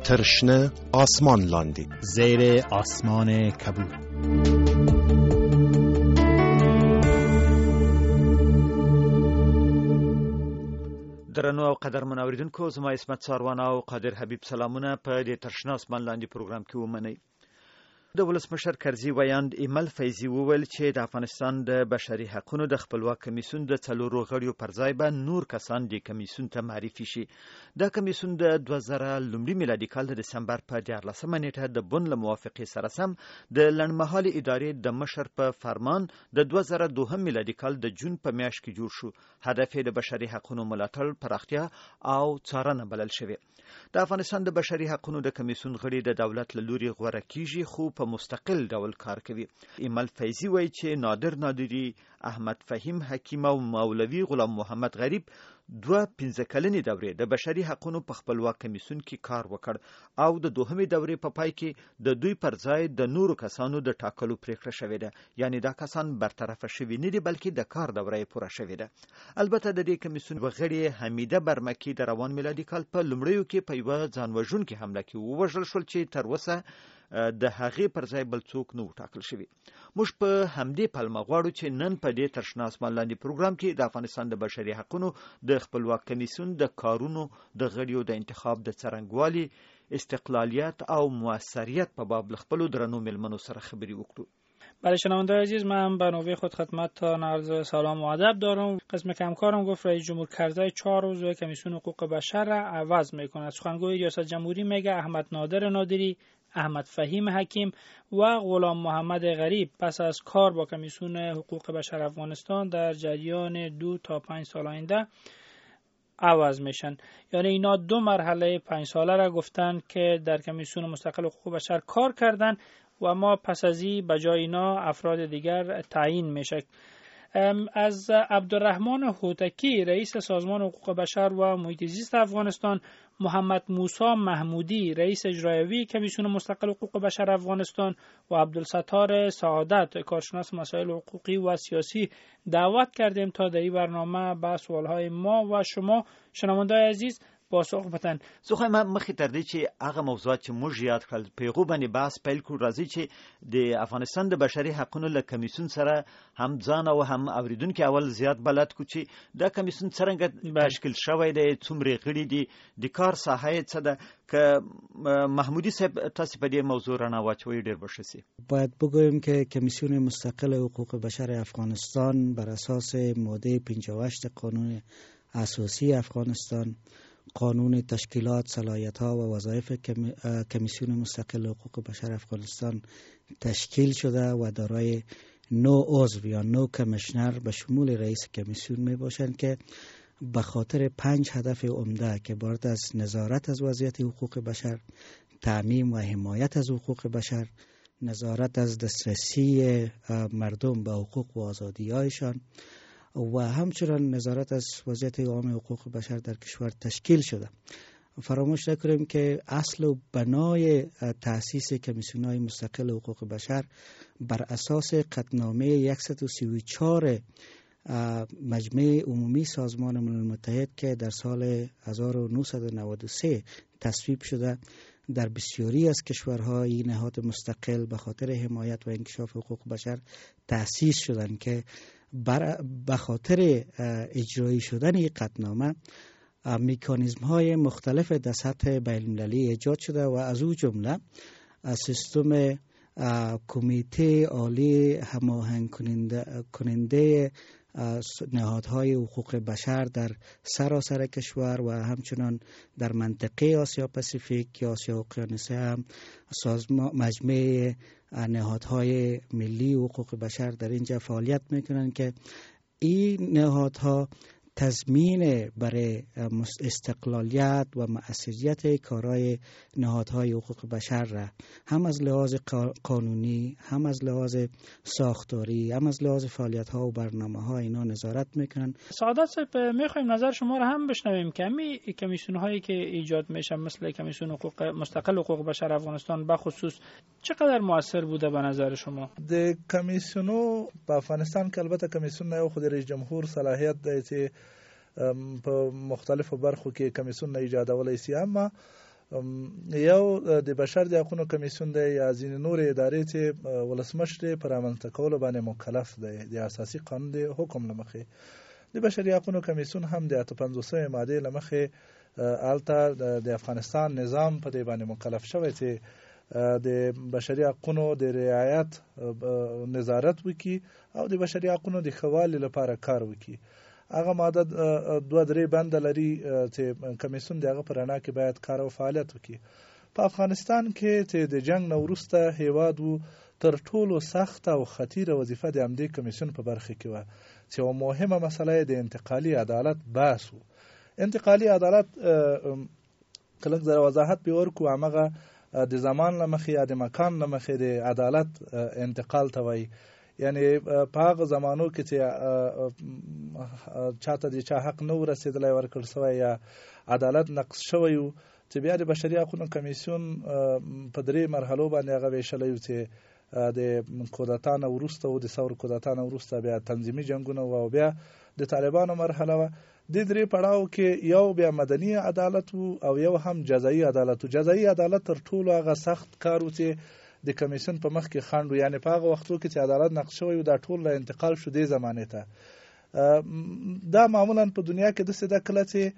ترشنه آسمان لاندی زیر آسمان کبود. درنو او قدرمن اوریدونکو، زما اسمت ساروان او قادر حبیب سلامونه په دې ترشنه آسمان لاندې پروګرام کې ومنئ. د ولسمشر کرزي ویاند ایمل فیضي وویل چې د افغانستان د بشري حقوقو د خپلواک کمیسیون د 4 غړیو پر ځای به نور کسان د کمیسیون ته معرفي شي. دا کمیسیون د 2000 لومړي میلادي کال د دسمبر په 14 نیټه د بن له موافقې سره سم د لنډمهالي ادارې د مشر په فرمان د 2002 میلادي کال د جون په میاشت کې جوړ شو. هدف یې د بشري حقوقو ملاتړ، پراختیا او څارنه بلل شوی. د افغانستان د بشري حقوقو د کمیسیون غړي د دولت له لوري غوړه کیږي، خو په مستقل ډول کار کوي. ایمل فیضي وایي چې نادر نادری، احمد فهیم حکیم او مولوی غلام محمد غریب 2 کلنې دورې د بشري حقوقو په خپلواک کمیسیون کې کار وکړ او د دوهمې دورې په پای کې د دوی پر ځای د نورو کسانو د ټاکلو پریکړه شوې ده. یعنی دا کسان برطرف شوي نه دي، بلکې د کار دوره یې پوره شوې ده. البته د دې کمیسیون غړي حمیده برمکی د روان میلادي کال په لومړیو کې په یوه ځانوژونکې حمله کې ووژل شول چې تر اوسه د هغې پر ځای بل څوک نه ټاکل شوی. موږ په همدې پلمه غواړو چې نن په دې ترشنه آسمان لاندې پروګرام کې د افغانستان د بشري حقوقو د خپلواک کمیسیون د کارونو د غړیو د انتخاب د څرنګوالي، استقلالیت او موثریت په باب خپلو درنو مېلمنو سره خبرې وکړو. برای شنونده‌های عزیز، من به نوبه خود خدمتتان عرض سلام و ادب دارم. قسم که همکارم گفت رئیس جمهور کرزی 4 عضو کمیسیون حقوق بشر را عوض می‌کند. سخنگوی ریاست جمهوری میگه احمد نادر نادری، احمد فهیم حکیم و غلام محمد غریب پس از کار با کمیسیون حقوق بشر افغانستان در جریان 2 تا 5 سال آینده عوض میشن. یعنی اینا 2 مرحله 5 ساله را گفتن که در کمیسیون مستقل حقوق بشر کار کردن و ما پس از این به جای اینا افراد دیگر تعیین میشه. از عبدالرحمن هوتکی رئیس سازمان حقوق بشر و محیط زیست افغانستان، محمد موسی محمودی رئیس اجرایی کمیسیون مستقل حقوق بشر افغانستان و عبدالستار سعادت کارشناس مسائل حقوقی و سیاسی دعوت کردیم تا در این برنامه به سوالهای ما و شما شنونده‌های عزیز پاسخ بدن. زه ما مخې تر دې چې هغه موضوعات چې موږ یاد کړل په هغو باندې بحث پیل کړو. راځي چې د افغانستان د بشري حقوقو له کمیسیون سره هم ځان او هم اوریدونکو اول زیات بلد کو چې دا کمیسیون څنګه تشکیل شوی دی، څومره غړي دي، د کار ساحه یې څه ده. که محمودی صاحب تاسو په دې موضوع رڼا واچوي ډېر به ښه شي. باید بگویم که کمیسیون مستقل حقوق بشر افغانستان بر اساس ماده 58 قانون اساسی افغانستان، قانون تشکیلات، صلاحیت‌ها و وظایف کمیسیون مستقل حقوق بشر افغانستان تشکیل شده و دارای 9 عضو یا 9 کمیشنر به شمول رئیس کمیسیون می باشند که به خاطر 5 هدف عمده که عبارت از نظارت از وضعیت حقوق بشر، تعمیم و حمایت از حقوق بشر، نظارت از دسترسی مردم به حقوق و آزادی‌هایشان و همچنین نظارت از وضعیت عام حقوق بشر در کشور تشکیل شده. فراموش نکنیم که اصل و بنای تأسیس کمیسیون‌های مستقل حقوق بشر بر اساس قطعنامه 134 مجمع عمومی سازمان ملل متحد که در سال 1993 تصویب شده، در بسیاری از کشورها این نهاد مستقل به خاطر حمایت و انکشاف حقوق بشر تأسیس شدند که به خاطر اجرایی شدن این قطعنامه مکانیزم های مختلف در سطح بین المللی ایجاد شده و از او جمله سیستم کمیته عالی هماهنگ کننده نهادهای حقوق بشر در سراسر کشور و همچنان در منطقه آسیا پاسیفیک یا آسیا اقیانوسیه هم مجمع نهادهای ملی حقوق بشر در اینجا فعالیت میکنند که این نهادها تضمین برای استقلالیت و مؤثریت کارهای نهادهای حقوق بشر را هم از لحاظ قانونی، هم از لحاظ ساختاری، هم از لحاظ فعالیت‌ها و برنامه‌ها اینا نظارت میکنن. سعادت صاحب، میخوایم نظر شما را هم بشنویم که همین کمیسیون‌هایی که ایجاد میشن مثل کمیسیون حقوق مستقل حقوق بشر افغانستان به خصوص چقدر موثر بوده به نظر شما؟ د کمیسیونو په افغانستان کې البته کمیسیون نه خو د رئیس جمهور صلاحیت دی چې په مختلفو برخو کې کمیسیون نه ایجادولای شي، اما یو د بشر د حقوقو کمیسیون دی یا ځینې نورې ادارې چې ولسمشر په رامنځته کولو باندې مکلف دی د اساسي قانون د حکم له مخې. د بشري حقوقو کمیسیون هم د 55 ماده له مخې الته د افغانستان نظام په دې باندې مکلف شوی چې د بشري حقوقو د رعایت نظارت وکړي او د بشري حقوقو د ښه والي لپاره کار وکړي. هغه ماده 2-3 بند لري چې کمیسیون دغه په رڼا کې باید کار او فعالیت وکړي. په افغانستان کې چې د جنگ نه وروسته هیواد وو تر ټولو سخت او خطیره وظیفه د همدې کمیسیون په برخه کې وه چې یوه مهمه مسله د انتقالي عدالت بحث و. انتقالي عدالت کله زره وضاحت به ورکو همغه د زمان له مخې یا د مکان له مخې د عدالت انتقال ته وایي. یعنی په هغه زمانو کې چې چاته د چا حق نه ورسېدلی ورکړل شوی یا عدالت نقض شوی و چې بیا د بشري حقوقو کمیسیون په 3 مرحلو باندې هغه ویشلی و چې د کودتا نه وروسته و د ثور کودتا نه وروسته بیا تنظیمي جنګونه و او بیا د طالبانو مرحله و. د 3 پړاو کې یو بیا مدني عدالت و او یو هم جزایي عدالت و. جزایي عدالت تر ټولو هغه سخت کار و چې د کمیسیون په مخ کې خنډ و. یعنی په هغه وختو کې چې عدالت نقض شوی و دا ټول له انتقال شو دې زمانې ته. دا معمولا په دنیا کې داسې ده کله چې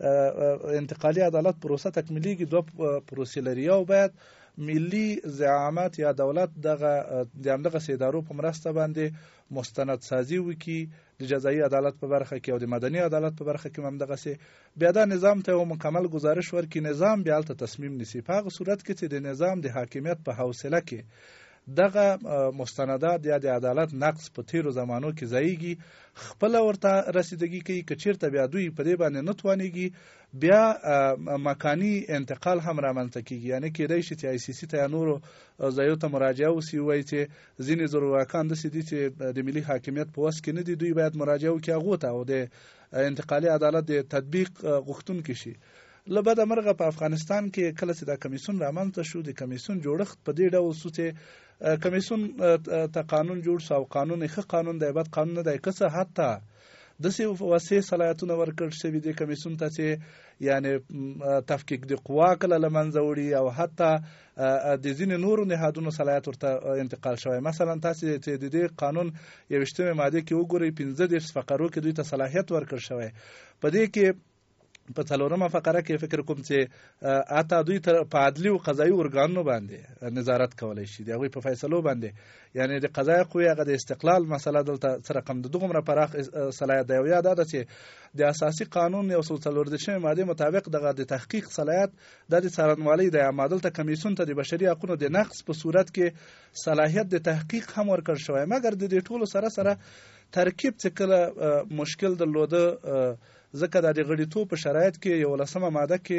انتقالي عدالت پروسه تکمیلیږي 2 پروسې لري. یو باید ملي زعامت یا دولت دغه ادارو په مرسته باندې مستند سازي وکړي د جزایي عدالت په برخه کې او د مدني عدالت په برخه کې هم دغسې بیا دا نظام ته یو مکمل گزارش ورکړي، نظام بیا هلته تصمیم نیسي. په هغه صورت کې چې د نظام د حاکمیت په حوصله کې دغه مستندات یا د عدالت نقص په تیرو زمانو کې ځایږي خپله ورته رسیدګي کوي. که چیرته بیا دوی په دې باندې نه توانېږي بیا مکاني انتقال هم رامنځته کېږي. یعنې کېدای شي چې ICC ته یا نورو ځایو ته مراجعه وسي، ووایي چې ځینې زورواکان داسې دي چې د ملي حاکمیت په وس کې نه دي، دوی باید مراجعه وکړي هغو ته او د انتقالي عدالت د تطبیق غوښتونکي شي. له بده مرغه په افغانستان کې کله چې دا کمیسیون رامنځته شو د کمیسیون جوړښت په دې ډول شو چې کمیسیون ته قانون جوړ شو او قانون ښه قانون دی، بد قانون نه دی. که څه حتی داسې وسیع صلاحیتونه ورکړل شوي دي کمیسیون ته چې یعنې تفکیک د قوا کله له منځه وړي او حتی د ځینې نورو نهادونو صلاحیت ورته انتقال شوی. مثلا تاسې چې د دې قانون 21 ماده کې وګورئ 15 فقرو کې دوی ته صلاحیت ورکړل شوی. په دې کې په 4مه فقره کې فکر کوم چې اته دوی په عدلي او قضایي ارګانونو باندې نظارت کولای شي د هغوی په فیصلو باندې. یعنی د قضایي قوې هغه د استقلال مسله دلته سره کم د دومره پراخ صلاحیت دی. او یا دا ده چې د اساسي قانون 114 ماده مطابق دغه د تحقیق صلاحیت د څارنوالۍ دی. اما دلته کمیسیون ته د بشري حقوقو د نقض په صورت کې صلاحیت د تحقیق هم ورکړل شوی. مګر د دې ټولو سره ترکیب چې کله مشکل درلوده ځکه د غړیتوب په شرایط کې 11مه ماده کې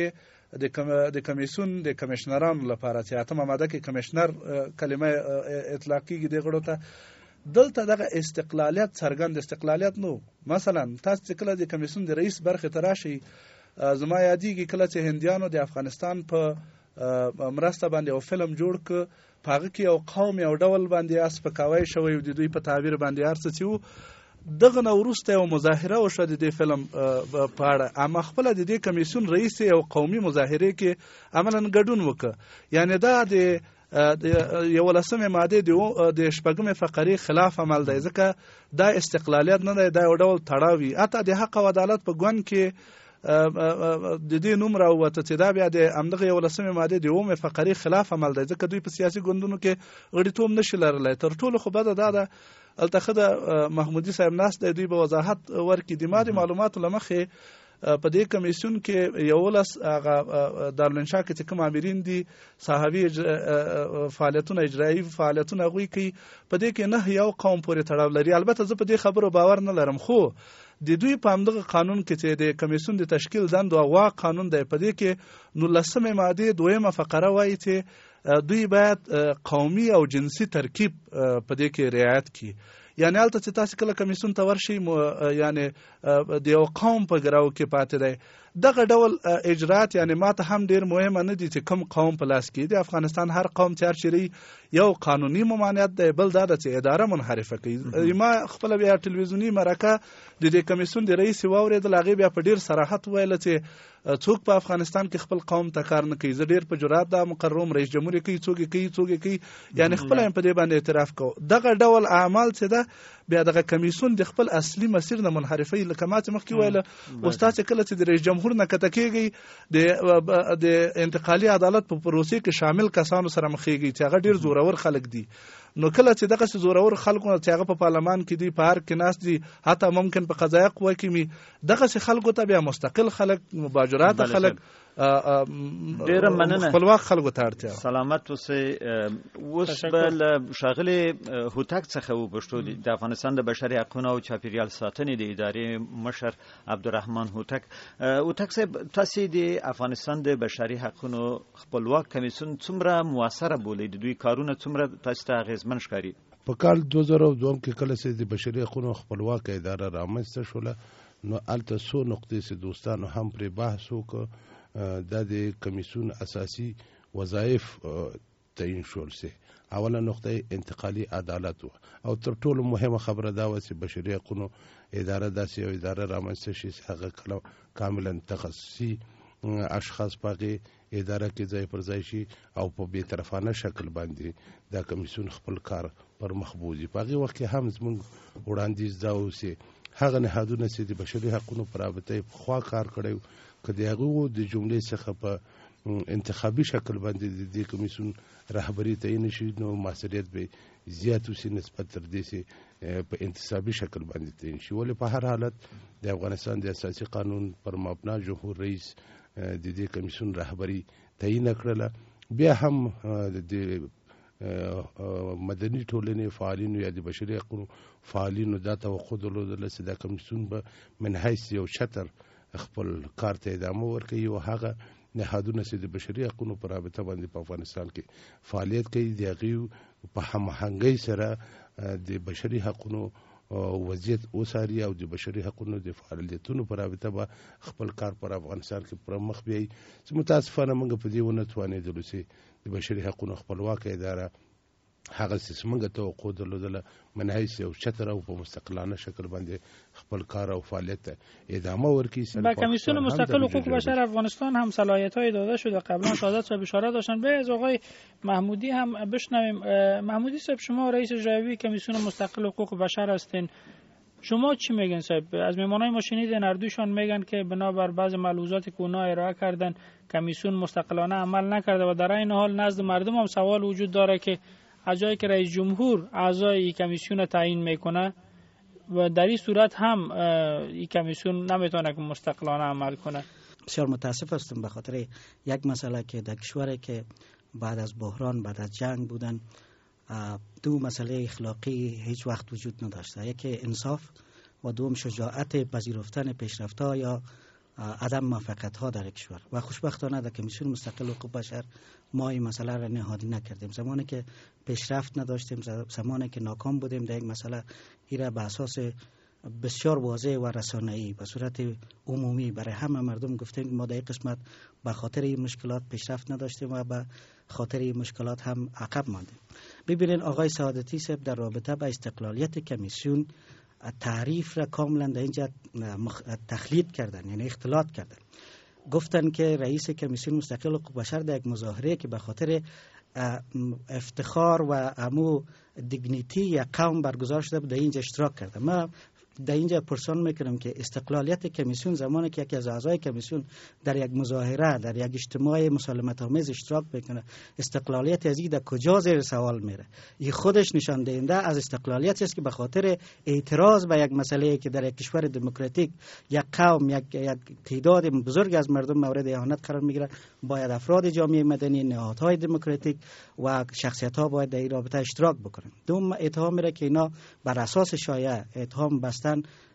د کمیسیون د کمشنرانو لپاره چې 8مه ماده کې کمشنر کلمه اطلاق کیږي د غړو ته، دلته دغه استقلالیت څرګند استقلالیت نو. مثلا تاسو چې کله د کمیسیون د رئیس برخه ته راشي زما یادېږي کله چې هندیانو د افغانستان په مرسته باندې یو فلم جوړ ک په هغه کې یو قوم یو ډول باندې اسپکاوی شوی د دوی په تعبیر باندې هرڅه چې وو. دغه نه وروسته یو مظاهره وشوه د دې فلم په اړه، اما خپله د دې کمیسیون رئیس یو قومي مظاهرې کې عملا ګډون وکړه. یعنی دا د 11مه ماده د 6مه فقرې خلاف عمل دی، ځکه دا استقلالیت نه دی، دا یو ډول تړاوي. حتی د حق او عدالت په ګوند کې د دې نوم راووته چې دا بیا د همدغه 11مه ماده د 9مه فقرې خلاف عمل دی، ځکه دوی په سیاسي ګوندونو کې غړیتوب نشي لرلی. تر ټولو خو بده دا ده الته د محمودي صاحب ناست دی، دوی به وضاحت ورکړي. د ما د معلوماتو له مخې په دې کمیسیون کې 11 هغه دارالانشا کې چې کوم امرین دي صحابي فعالیتونه اجرایي فعالیتونه هغوی کوي، په دې کې نه یو قوم پورې تړاو لري. البته زه په دې خبرو باور نه لرم، خو د دوی په همدغه قانون کې چې د کمیسیون د تشکیل دندو هغه قانون دی، په دې کې 19مه ماده 2مه فقره وایي چې دوی باید قومي او جنسي ترکیب په دې کې رعایت کړي. یعنی هلته چې تاسو کله کمیسیون ته ورشي یعنی د یو قوم په ګراو کې پاتې دی. دغه ډول اجرات یعنی ماته هم ډیر مهمه نه دي چې کوم قوم په لاس کې دی. افغانستان هر قوم چې هر چیرې یو قانوني ممانعت دی، بل دا چې اداره منحرفه کوي. ما خپل بیا ټلویزیونی مرکه د دې کمیسیون د رئیس واوریدل، هغه بیا په ډیر صراحت ویل چې څوک په افغانستان کې خپل قوم ته کار نه کوي. زه ډیر په جرأت دا مقرروم رئیس جمهور کوي، څوک کوي یعنی خپل هم په دې باندې اعتراف کو. دغه ډول اعمال چې ده بیا دغه کمیسیون د خپل اصلي مسیر نه منحرفي. لکه ما چې مخکې ویل استاد کله چې د رئیس جمهور نه کته کېږي د انتقالي عدالت په پروسې کې شامل کسانو سره مخېږي چې هغه ډیر زورور خلک دي. نو کله چې دغه زورور خلکو چې هغه په پارلمان کې دي، په هر کې ناس دي، حتی ممکن په قضایه قوه کې می دغه خلکو ته بیا مستقل خلک، مباجرات خلک، ډیر مننه، خپلواک خلکو ته اړتیا. سلامت اوسئ. اوس بل شاغلي هوتک څخه وپوښتو د افغانستان د بشري حقوقو او چاپیریال ساتنې د ادارې مشر عبدالرحمن هوتک. هوتک صاحب، تاسو د افغانستان د بشري حقوقو خپلواک کمیسیون څومره موثره بولئ؟ د دوی کارونه څومره تاسو ته اغیزمن ښکاري؟ په کال 2002 کې کله چې د بشري حقوقو خپلواک اداره رامنځته شوله، نو الته څو نقطې چې دوستانو هم پرې بحث وکړ. دا د کمیسیون اساسی وظایف تعیین شول سي. اوله نقطه انتقالي عدالت و، او تر ټولو مهمه خبره دا و چې بشري حقوقو اداره داسې یو اداره رامنځته شي چې هغه کاملا تخصصي اشخاص پاغي اداره کې ځای پر ځای شي او په بې طرفانه شکل باندې دا کمیسیون خپل کار پر مخ بوزي. په هغه وخت کې هم زموږ وړاندیز دا و چې هغه نهادونه چې د بشري حقوقو پر رابطه خوا کار کړی که د هغو د جملې څخه په انتخابي شکل باندې د دې کمیسیون رهبري تعیین شي، نو مسؤلیت به زیات وسي نسبت تر دې چې په انتصابي شکل باندې تعیین شي. ولې په هر حالت د افغانستان د اساسي قانون پر مبنا جمهور رئیس د دې کمیسیون رهبري تعیین کړله. بیا هم د مدني ټولنې فعالینو یا د بشري حقوقو فعالینو دا توقع درلودله چې دا کمیسیون به من حیث یو چتر خپل کار ته ادامه ورکوي او هغه نهادونه چې د بشري حقوقو په رابطه باندې په افغانستان کې فعالیت کوي د هغې په هماهنګۍ سره د بشري حقوقو وضعیت وڅاري او د بشري حقوقو د فعالیتونو په رابطه به خپل کار پر افغانستان کې پر مخ بیایي. چې متاسفانه موږ په دې ونه توانېدلو چې د بشري حقوقو خپلواکه اداره هغه چې موږ توقع درلودله من حیث یو چتر او په مستقلانه شکل باندې خپل کار او فعالیت ادامه ورکړي. با کمیسیون مستقل حقوق بشر افغانستان هم صلاحیت‌های داده شده. قبلا سعادت و بشارت داشتن. به از آقای محمودی هم بشنویم. محمودی صاحب، شما رئیس جایوی کمیسیون مستقل حقوق بشر هستین. شما چی میگن صاحب؟ از میمانای ما شنیدین هر دوشان میگن که بنابر بعض ملحوظات که اونا ارائه کردن کمیسیون مستقلانه عمل نکرده و در این حال نزد مردم هم سوال وجود داره که از جایی که رئیس جمهور اعضای کمیسیون تعیین میکنه و در این صورت هم این کمیسیون نمیتونه که مستقلانه عمل کنه. بسیار متاسف هستم به خاطر یک مسئله که در کشوری که بعد از بحران، بعد از جنگ بودن، دو مسئله اخلاقی هیچ وقت وجود نداشته. یکی انصاف و دوم شجاعت پذیرفتن پیشرفت‌ها یا عدم موافقت‌ها در کشور. و خوشبختانه در کمیسیون مستقل حقوق بشر ما این مسئله را نهادی نکردیم. زمانی که پیشرفت نداشتیم، زمانی که ناکام بودیم در یک مسئله، این را به اساس بسیار واضح و رسانه‌ای به صورت عمومی برای همه مردم گفتیم ما در این قسمت به خاطر این مشکلات پیشرفت نداشتیم و به خاطر این مشکلات هم عقب ماندیم. ببینید آقای سعادتی صاحب در رابطه با استقلالیت کمیسیون تعریف را کاملا در اینجا تخلید کردن، یعنی اختلاط کردن. گفتن که رئیس کمیسیون مستقل حقوق بشر در یک مظاهره که به خاطر افتخار و امو دیگنیتی یا قوم برگزار شده بود در اینجا اشتراک کرده. ما در اینجا پرسان میکنم که استقلالیت کمیسیون زمانی که یکی از اعضای کمیسیون در یک مظاهره، در یک اجتماع مسالمت آمیز اشتراک میکنه، استقلالیت از این در کجا زیر سوال میره؟ این خودش نشان دهنده از استقلالیتی است که به خاطر اعتراض به یک مسئله که در یک کشور دموکراتیک یک قوم، یک تعداد بزرگ از مردم مورد اهانت قرار میگیره، باید افراد جامعه مدنی، نهادهای دموکراتیک و شخصیت‌ها باید در این رابطه اشتراک بکنن. دوم اتهام میره که اینا بر اساس شایعه اتهام بستن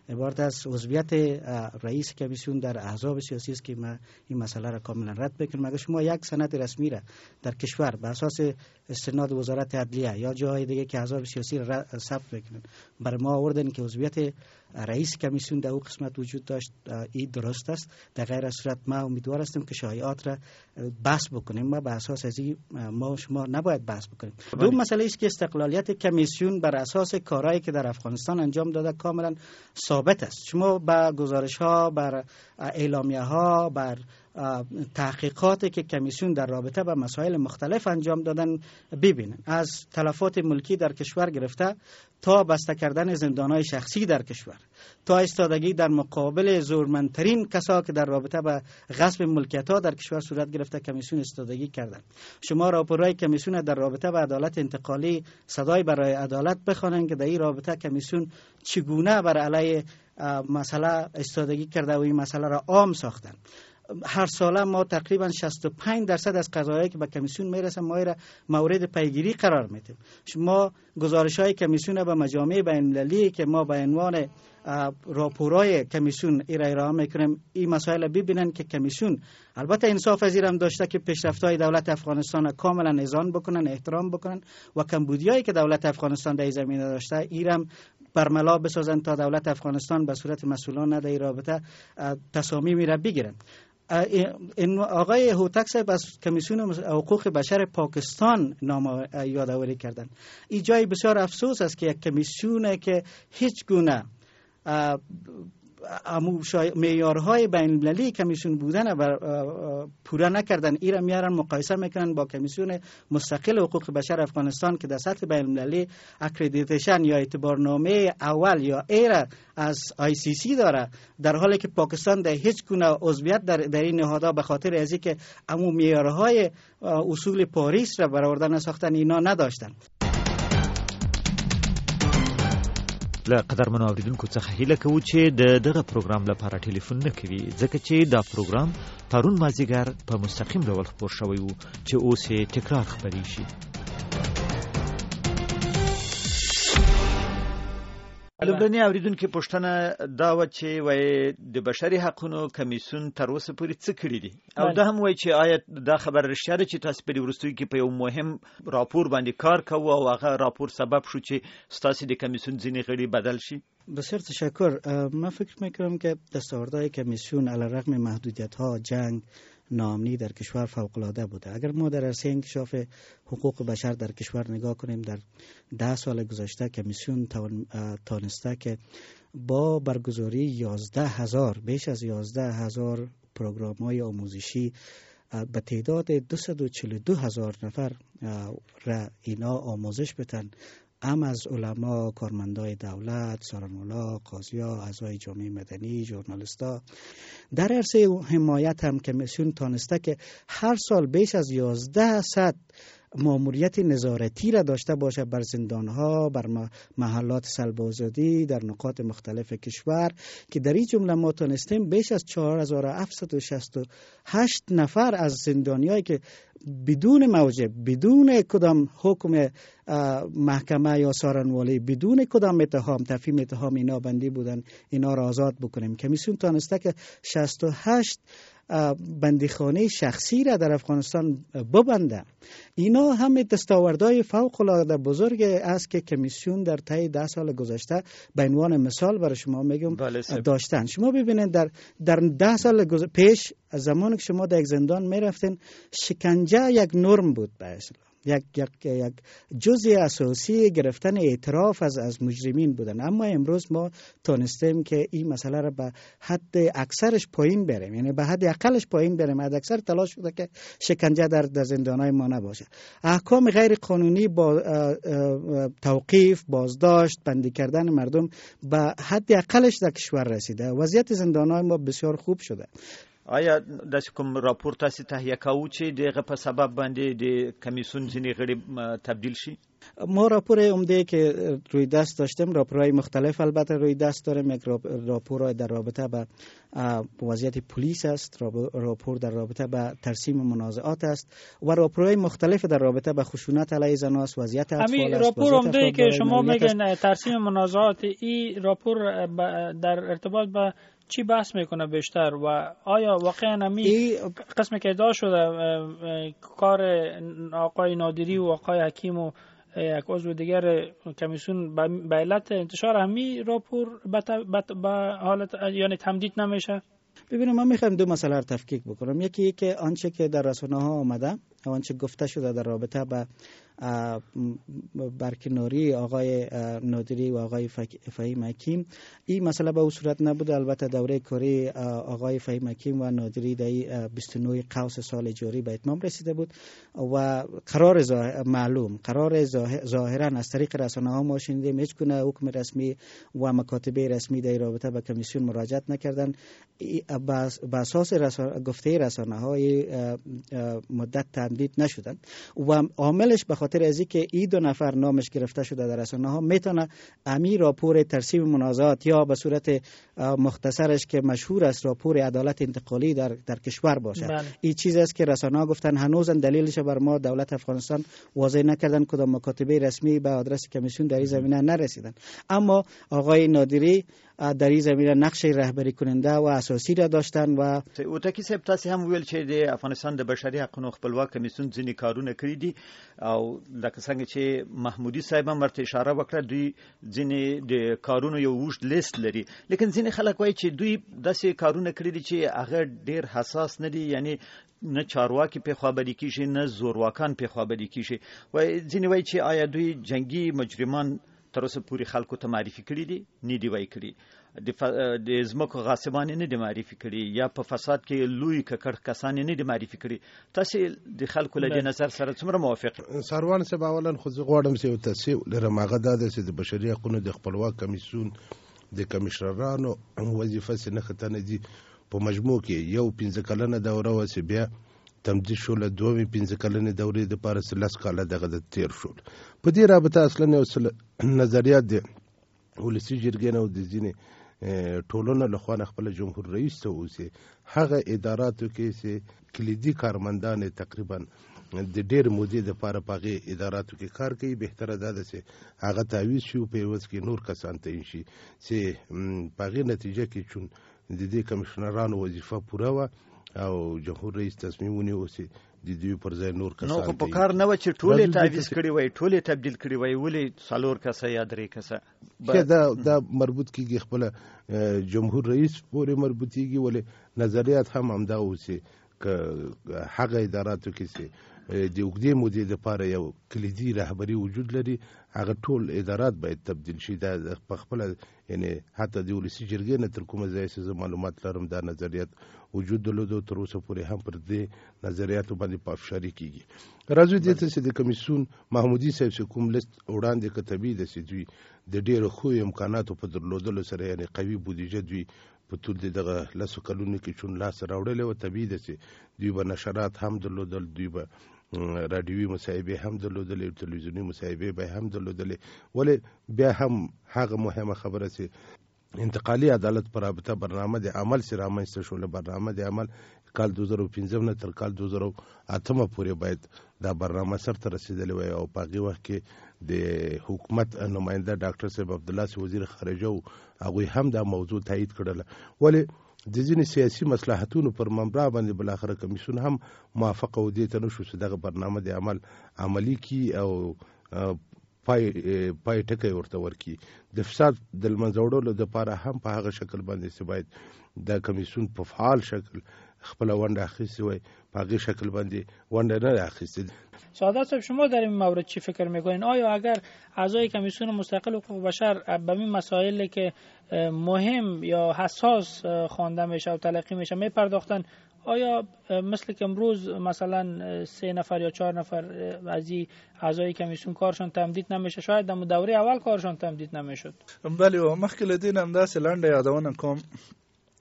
عبارت از عضویت رئیس کمیسیون در احزاب سیاسی است که ما این مسئله را کاملا رد بکنیم. اگر شما یک سند رسمی را در کشور به اساس استناد وزارت عدلیه یا جای دیگه که احزاب سیاسی را ثبت بکنن بر ما آوردن که عضویت رئیس کمیسیون در او قسمت وجود داشت، این درست است. در غیر از صورت ما امیدوار هستیم که شایعات را بحث بکنیم. ما به اساس از این ما شما نباید بحث بکنیم. دوم مسئله است که استقلالیت کمیسیون بر اساس کارهایی که در افغانستان انجام داده کاملا ثابت است. شما با گزارش ها، بر اعلامیه ها، بر تحقیقاتی که کمیسیون در رابطه با مسائل مختلف انجام دادن ببینن، از تلفات ملکی در کشور گرفته تا بسته کردن زندانهای شخصی در کشور، تا ایستادگی در مقابل زورمندترین کسا که در رابطه با غصب ملکیت ها در کشور صورت گرفته کمیسیون ایستادگی کردن. شما راپورهای کمیسیون در رابطه با عدالت انتقالی صدای برای عدالت بخوانند که در این رابطه کمیسیون چگونه بر علیه مسئله ایستادگی کرده و این مسئله را عام ساختن. هر ساله ما تقریبا 65% از قضایایی که به کمیسیون میرسه ما را مورد پیگیری قرار میدیم. شما گزارش‌های کمیسیون به مجامع بین‌المللی که ما به عنوان راپورهای کمیسیون ارائه میکنیم این مسائل ببینن که کمیسیون البته انصاف از هم داشته که پیشرفت‌های دولت افغانستان کاملا اذعان بکنن، احترام بکنن و کمبودیایی که دولت افغانستان در این زمینه داشته ایرم برملا بسازن تا دولت افغانستان به صورت مسئولانه در این رابطه تصامیمی را بگیرن. این آقای هوتک صاحب از کمیسیون حقوق بشر پاکستان نام یادآوری کردن. این جای بسیار افسوس است که یک کمیسیونه که هیچ گونه معیارهای بین‌المللی کمیسیون بودن پورا نکردن، ایرا میارن مقایسه میکنن با کمیسیون مستقل حقوق بشر افغانستان که در سطح بین‌المللی اکریدیتیشن یا اعتبارنامه اول یا ایرا از ICC داره، در حالی که پاکستان در هیچ گونه عضویت در این نهادها به خاطر از اینکه عموم معیارهای اصول پاریس را برآورده نساختن اینا نداشتن. لقدر منو اوریدونکو څخه هیله کوو چې دغه پروګرام لپاره ټلیفون نه کوي ځکه چې دا پروګرام پرون مازیګر په مستقیم ډول خپور شوی وو چې اوس یې تکرار خپرې شي. لومړنی اوریدونکو پوښتنه دا و چې وای د بشري حقوقو کمیسیون تر اوسه پورې څه کړی دي او دا هم وای چې آیا دا خبر رښتیا ده چې تاسو په ورستوي کې په یو مهم راپور باندې کار کوو او هغه راپور سبب شو چې ستاسو د کمیسیون ځینې غړي بدل شي؟ بسیار تشکر. من فکر میکنم که دستاوردهای کمیسیون علیرغم محدودیت ها، جنگ، ناامنی در کشور فوق‌العاده بوده. اگر ما در عرصه انکشاف حقوق بشر در کشور نگاه کنیم، در 10 سال گذشته کمیسیون تانسته که با برگزاری 11,000 بیش از 11,000 پروگرام‌های آموزشی به تعداد 242,000 نفر را اینا آموزش بدن، هم از علما، کارمندای دولت، سرانولا، قاضیا، اعضای جامعه مدنی، ژورنالیستا. در عرصه حمایت هم کمیسیون تانسته که هر سال بیش از 1100 ماموریت نظارتی را داشته باشه بر زندانها، بر محلات سلب آزادی در نقاط مختلف کشور که در این جمله ما تانستیم بیش از 4768 نفر از زندانیایی که بدون موجب، بدون کدام حکم محکمه یا سارنوالی، بدون کدام اتهام، تفهیم اتهام اینا بندی بودن، اینا را آزاد بکنیم. کمیسیون تانسته که 68 بندیخانه شخصی را در افغانستان ببنده. اینا هم دستاوردهای فوق العاده بزرگ است که کمیسیون در طی 10 سال گذشته به عنوان مثال برای شما میگم داشتن. شما ببینید در 10 سال پیش از زمانی که شما در یک زندان میرفتین شکنجه یک نرم بود به اصطلاح، یک جزء اساسی گرفتن اعتراف از مجرمین بودن. اما امروز ما تونستیم که این مسئله را به حد اکثرش پایین بریم، یعنی به حد اقلش پایین بریم. حد اکثر تلاش شده که شکنجه در زندانهای ما نباشه. احکام غیر قانونی با توقیف، بازداشت، بندی کردن مردم به حد اقلش در کشور رسیده. وضعیت زندانهای ما بسیار خوب شده. آیا د کوم راپور تاسو تهیه کوو چې دغه په سبب باندې د کمیسیون ځینې غړي تبدیل شي؟ ما راپور عمده که روی دست داشتیم، راپورهای مختلف البته روی دست داریم. یک راپور در رابطه با وضعیت پلیس است، راپور در رابطه با ترسیم منازعات است و راپورهای مختلف در رابطه با خشونت علیه زنان است، وضعیت اطفال است. راپور عمده که شما میگن ترسیم منازعات، این راپور در ارتباط با چی بحث میکنه بیشتر و آیا واقعا همی قسم که ادعا شده کار آقای نادری و آقای حکیم و یک عضو دیگر کمیسیون به علت انتشار همی راپور به حالت یعنی تمدید نمیشه؟ ببینم من میخوام دو مسئله رو تفکیک بکنم. یکی که آنچه که در رسانه ها آمده و آنچه گفته شده در رابطه با برکناری آقای نادری و آقای فهیم حکیم، این مسئله به اون صورت نبود. البته دوره کاری آقای فهیم حکیم و نادری در 29 قوس سال جاری به اتمام رسیده بود و قرار ظاهرا از طریق رسانه ها ما شنیدیم هیچ گونه حکم رسمی و مکاتب رسمی در رابطه با کمیسیون مراجعت نکردن. به اساس گفته رسانه های مدت تمدید نشدن و عاملش به خاطر از اینکه این دو نفر نامش گرفته شده در رسانه ها میتونه امی راپور ترسیم منازعات یا به صورت مختصرش که مشهور است راپور عدالت انتقالی در کشور باشه. این چیز است که رسانه ها گفتن هنوز دلیلش بر ما دولت افغانستان واضح نکردن، کدام مکاتب رسمی به آدرس کمیسیون در این زمینه نرسیدن. اما آقای نادری در این زمینه نقش رهبری کننده و اساسی را داشتن و اوتکی صاحب تاسو هم ویل چې د افغانستان د بشري حقوقو خپلواک کمیسیون ځینې کارونه کړی دي او لکه څنګه چې محمودي صاحب هم ورته اشاره وکړه دوی ځینې د کارونو یو وښت لیست لري، لیکن ځینې خلک وایي چې دوی داسې کارونه کړی دي چې هغه ډیر حساس نه دي، یعنی نه چارواکي په خبرې کیږي نه زورواکان په خبرې کیږي. وایي ځینې وایي چې آیا دوی جنگي مجرمان تر اوسه پورې خلکو ته معرفي کړي دي؟ نه دی وایي کړي. د ځمکو غاصبان نه دی معرفي کړي یا په فساد کې لوی ککړ کسان نه دی معرفي کړي. تاسو د خلکو له دې نظر سره څومره موافق؟ سروان صاحب اولا خو زه غواړم چې تاسو لرم هغه د بشري حقوقو د خپلواک کمیسیون د کمشنرانو وظیفه څخه نه ختنه دي. په مجموع کې یو 15 کلنه دوره و چې بیا تمدید شول، دوه 15 کلنې دورې د پاره 13 کاله دغه د تیر شول. په دې رابطه اصلا یو نظریات د ولسی جرګې او د ځینې ټولنه له خوا خپل جمهور رئیس ته اوسه هغه اداراتو کې چې کلیدي کارمندان تقریبا د ډېر مودې د پاره پاغه اداراتو کې کار کوي، بهتره ده چې هغه تعویض شي په وځ کې نور کسان ته شي چې پاغه نتیجه کې چون د دې کمشنرانو وظیفه پوره و او جمهور رئیس تصمیم ونیو چې د دې پر ځای نور کسان نو په کار نه و چې ټولې تعویض کړي وای، ټولې تبدیل کړي وای، ولې څلور کسه یا درې کسه دا مربوط کیږي خپل جمهور رئیس پورې مربوط کیږي. ولې نظریات هم همدا اوسه که هغه اداراتو کې چې د وګړي مودې لپاره یو کلیدي رهبری وجود لري هغه ټول ادارات باید تبدیل شي. دا په خپل یعنی حتی د ولسی جرګې نه تر کومه ځای چې معلومات لرم دا نظریات وجود درلود تر اوسه پورې هم پر دې نظریاتو باندې پافشاری کیږي. راځو دې ته چې د کمیسیون محمودي صاحب چې کوم لیست وړاندې کتبي د سیدوی د ډېر خو امکاناتو په درلودلو سره یعنی قوي بودیجه دوی په ټول دغه لاسو کلونو کې چون لاس راوړل او طبيعي ده چې دوی به نشرات هم درلودل، دوی به رادیوي مصاحبه هم درلودل، تلویزیونی مصاحبه به هم درلودل. ولې بیا هم هغه مهمه خبره چې انتقالي عدالت پر رابطه برنامه د عمل سره رامنځته شول. برنامه د عمل کال 2015 نه تر کال 2008 پورې باید دا برنامه سرته رسیدلې وای او په هغه وخت کې د حکومت نماینده ډاکټر صاحب عبد الله وزیر خارجه او هغه هم دا موضوع تایید کړل. ولې د ځینې سیاسي مصلحتونو پر منبع باندې بل اخر کمیسیون هم موافقه ودی ته نشو چې دغه برنامه د عمل عملی کی او پای ټکی ورته ورکی. د فساد د منځوړلو لپاره هم په هغه شکل باندې چې باید د کمیسیون په فعال شکل خپل ونده اخیستی وای، په هغه شکل باندې ونده نه اخیستی. سعادت صاحب شما در این مورد چی فکر میکنین؟ آیا اگر اعضای کمیسیون مستقل حقوق بشر به این مسائلی که مهم یا حساس خوانده میشه و تلقی میشه میپرداختن، آیا مثل که امروز مثلا 3 نفر یا 4 نفر از این اعضای کمیسیون کارشان تمدید نمیشه، شاید در دوره اول کارشان تمدید نمیشد؟ بله، و مخکې له دې نه همداسې لنډه یادونه کوم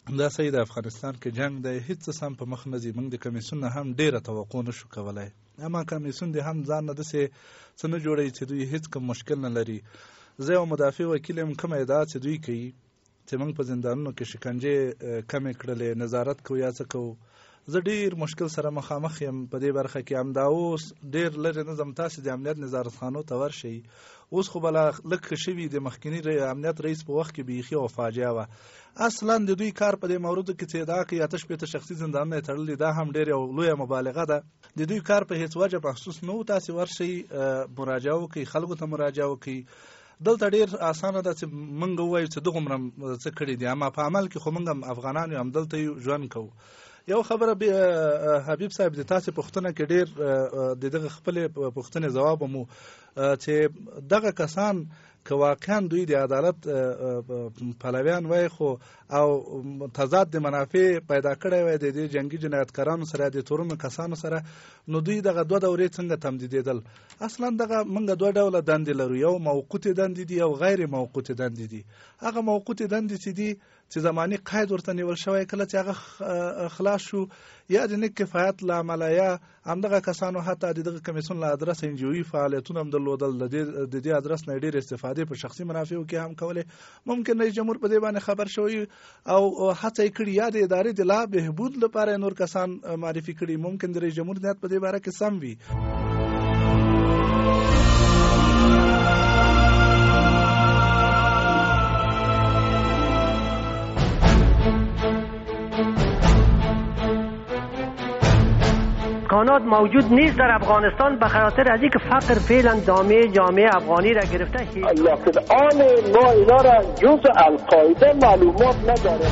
دا صحیح د افغانستان کې جنگ دی، هیڅ سم په مخ نه ځي. موږ د کمیسیون نه هم ډیره توقع نشو کولای، اما کمیسیون د هم ځان نه داسې څه نه جوړوي چې دوی هیڅ کوم مشکل نه لري. زه یو مدافع وکیل یم، کومه ادعا چې دوی کوي چې موږ په زندانونو کې شکنجې کمې کړلې، نظارت کوو یا څه کوو، زه ډیر مشکل سره مخامخ یم په دې برخه کې. همدا اوس ډیر لرې نه ځم، تاسې د امنیت نظارت خانو ته ورشئ. اوس خو بلا لږ ښه شوي، د مخکینی امنیت رئیس په وخت کې بیخي او فاجعه وه. اصلا د دوی کار په دې موردو کې چې ادعا کوي 8 شخصي زندانونه یې تړلي، دا هم ډېر یو لویه مبالغه ده. د دوی کار په هیڅ وجه محسوس نه و. تاسې ورشئ، مراجعه وکړئ، خلکو ته مراجعه وکړئ. دلته ډیر اسانه ده چې موږ ووایو چې دغومره څه کړي دي، اما په عمل کې خو موږ هم افغانان یو، هم دلته یو، ژوند کوو. یو خبره حبیب صاحب د تاسې پوښتنه کې ډیر د دغه خپلې پوښتنې ځواب مو چې دغه کسان که واقعا دوی د عدالت پلویان وای خو او تضاد د منافع پیدا کړی وای د دې جنگي جنایتکارانو سره، د تورنو کسانو سره، نو دوی دغه دوه دورې څنګه تمدیدېدل؟ اصلا دغه موږ دوه ډوله دندې لرو، یو موقوتې دندې دي او غیر موقوتې دندې دي. هغه موقوتې دندې چې دي چې زماني قید ورته نیول شوی، کله چې هغه خلاص شو یا د نیک کفایت له امله یا همدغه کسانو حتی دغه کمیسیون له ادرس انجیوي فعالیتونه هم درلودل، د دې ادرس نه ډېر استفادې په شخصي منافعو کې هم کولې. ممکن رئیس جمهور په دې باندې خبر شوی او هڅه یې کړې یا د ادارې د لا بهبود لپاره نور کسان معرفي کړي. ممکن د رئیس جمهور نیت په دې باره کې سم وي. امکانات موجود نیست در افغانستان به خاطر از اینکه فقر فعلا دامه جامعه افغانی را گرفته. لکن آن ما اینا را جز القاعده معلومات نداره.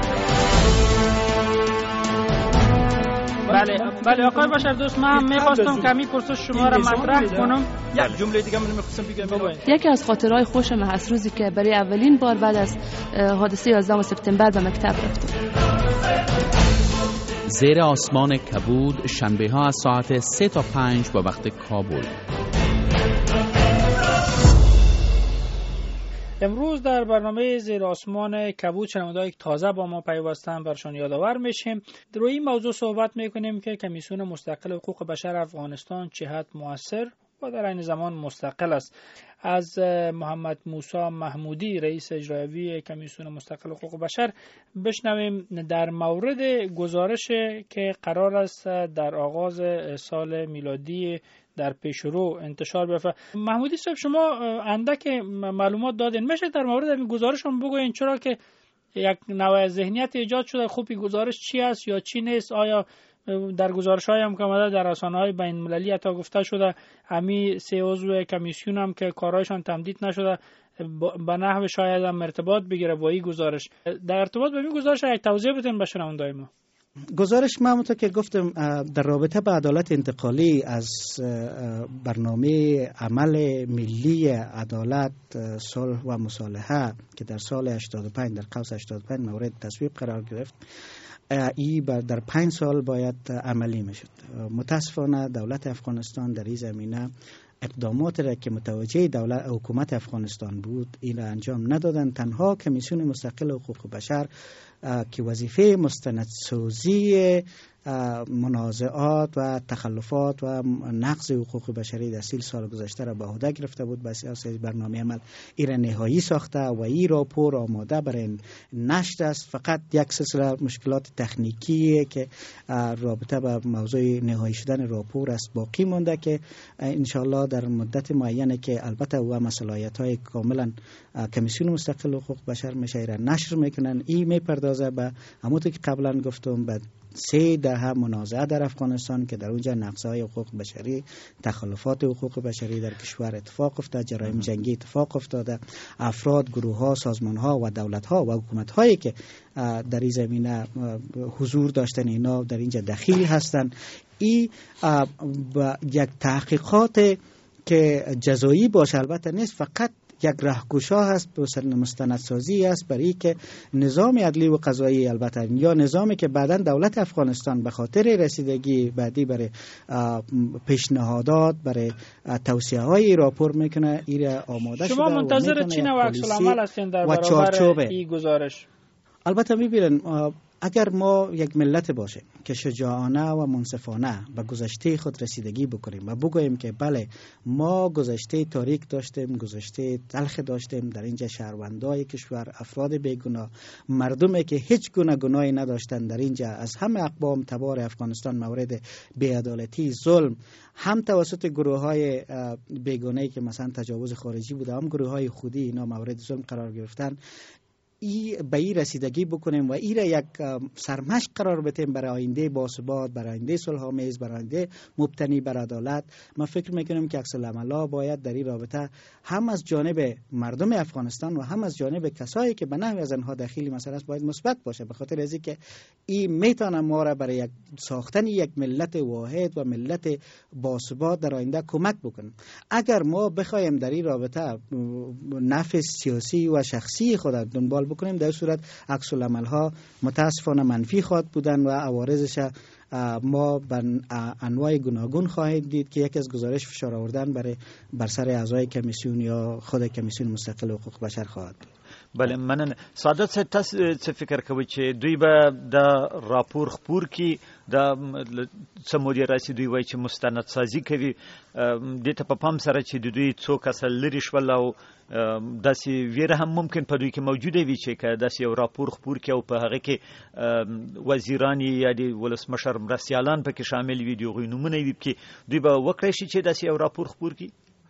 بله آقای بشر دوست، من میخواستم کمی پرسش شما را مطرح کنم. یک جمله دیگه من میخواستم بگم. یکی از خاطرهای خوش من از روزی که برای اولین بار بعد از حادثه 11 سپتامبر به مکتب رفتم. زیر آسمان کبود، شنبه ها از ساعت 3 تا 5 به وقت کابل. امروز در برنامه زیر آسمان کبود شنونده‌های تازه با ما پیوستن برشان یادآور میشیم. روی این موضوع صحبت میکنیم که کمیسیون مستقل حقوق بشر افغانستان چه حد مؤثر و در این زمان مستقل است. از محمد موسی محمودی رئیس اجرایی کمیسیون مستقل حقوق بشر بشنویم در مورد گزارش که قرار است در آغاز سال میلادی در پیشرو انتشار بشه. محمودی صاحب، شما اندک معلومات دادین، میشه در مورد این گزارش هم بگوین؟ چرا که یک نوع ذهنیت ایجاد شده خب این گزارش چی است یا چی نیست؟ آیا در گزارش‌های هم که آمده در رسانه‌های بین‌المللی حتی گفته شده امی 3 عضو کمیسیون هم که کارهایشان تمدید نشده به نحو شاید هم ارتباط بگیره با این گزارش. در ارتباط با این گزارش یک توضیح بدین به شنونده‌های ما. گزارش ما همونطور که گفتم در رابطه با عدالت انتقالی از برنامه عمل ملی عدالت، صلح و مصالحه که در سال 85 در قوس 85 مورد تصویب قرار گرفت، این در 5 سال باید عملی میشد. متاسفانه دولت افغانستان در این زمینه اقدامات را که متوجه حکومت افغانستان بود این را انجام ندادن. تنها کمیسیون مستقل حقوق بشر که وظیفه مستندسازی منازعات و تخلفات و نقض حقوق بشری در 30 سال گذشته را به عهده گرفته بود، به اساس برنامه عمل این را نهایی ساخته و این راپور آماده برای نشر است. فقط یک سلسله مشکلات تکنیکی که رابطه با موضوع نهایی شدن راپور است باقی مونده که انشالله در مدت معینه که البته و مسئولیت‌های کاملا کمیسیون مستقل حقوق بشر میشه را نشر میکنن. این میپردازه به همونطور که قبلا گفتم به 3 دهه منازعه در افغانستان که در اونجا نقض‌های حقوق بشری، تخلفات حقوق بشری در کشور اتفاق افتاده، جرایم جنگی اتفاق افتاده، افراد، گروه‌ها، سازمان‌ها و دولت‌ها و حکومت‌هایی که در این زمینه حضور داشتن اینا در اینجا دخیل هستند. این یک تحقیقات که جزایی باشه البته نیست، فقط یک راهگشا هست، مستندسازی است برای که نظام عدلی و قضایی البته یا نظامی که بعداً دولت افغانستان به خاطر رسیدگی بعدی برای پیشنهادات برای توصیه‌های راپور میکنه این آماده شده. شما منتظر چی نوع عکس العمل هستین در برابر این گزارش؟ البته میبینن اگر ما یک ملت باشیم که شجاعانه و منصفانه به گذشته خود رسیدگی بکنیم و بگوییم که بله ما گذشته تاریک داشتیم، گذشته تلخ داشتیم، در اینجا شهروندای کشور، افراد بیگناه، مردمی که هیچ گونه گناهی نداشتند در اینجا از همه اقوام تبار افغانستان مورد بی‌عدالتی، ظلم، هم توسط گروه‌های بیگانه‌ای که مثلا تجاوز خارجی بوده، هم گروه‌های خودی اینا مورد ظلم قرار گرفتن. به این رسیدگی بکنیم و این را یک سرمشق قرار بدیم برای آینده باثبات، برای آینده صلح‌آمیز، برای آینده مبتنی بر عدالت. من فکر میکنم که عکس العمل‌ها باید در این رابطه هم از جانب مردم افغانستان و هم از جانب کسایی که به نحوی از آنها دخیل مسئله است باید مثبت باشه، به خاطر از اینکه این میتونه ما را برای ساختن یک ملت واحد و ملت باثبات در آینده کمک بکنه. اگر ما بخوایم در این رابطه نفع سیاسی و شخصی خود دنبال بکنیم، در صورت عکس العمل‌ها متاسفانه منفی خواهد بودن و عوارضش ما به انواع گوناگون خواهید دید که یکی از گزارش فشار آوردن بر سر اعضای کمیسیون یا خود کمیسیون مستقل حقوق بشر خواهد بود. بله مننه. سعادت صاحب تاسو څه فکر کوئ چې دوی به د راپور خپور کې د سمودي راسي دوی وایي چې مستند سازي کوي د ته په پام سره چې د دوی څو کس لري شول او داسې ویره هم ممکن په دوی کې موجوده وي چې که داسې یو راپور خپور کې او په هغه کې وزیران یا د ولسمشر مرستیالان پکې شامل وي، د هغوی نومونه وي پکې، دوی به وکړی شي چې داسې یو راپور خپور کړي؟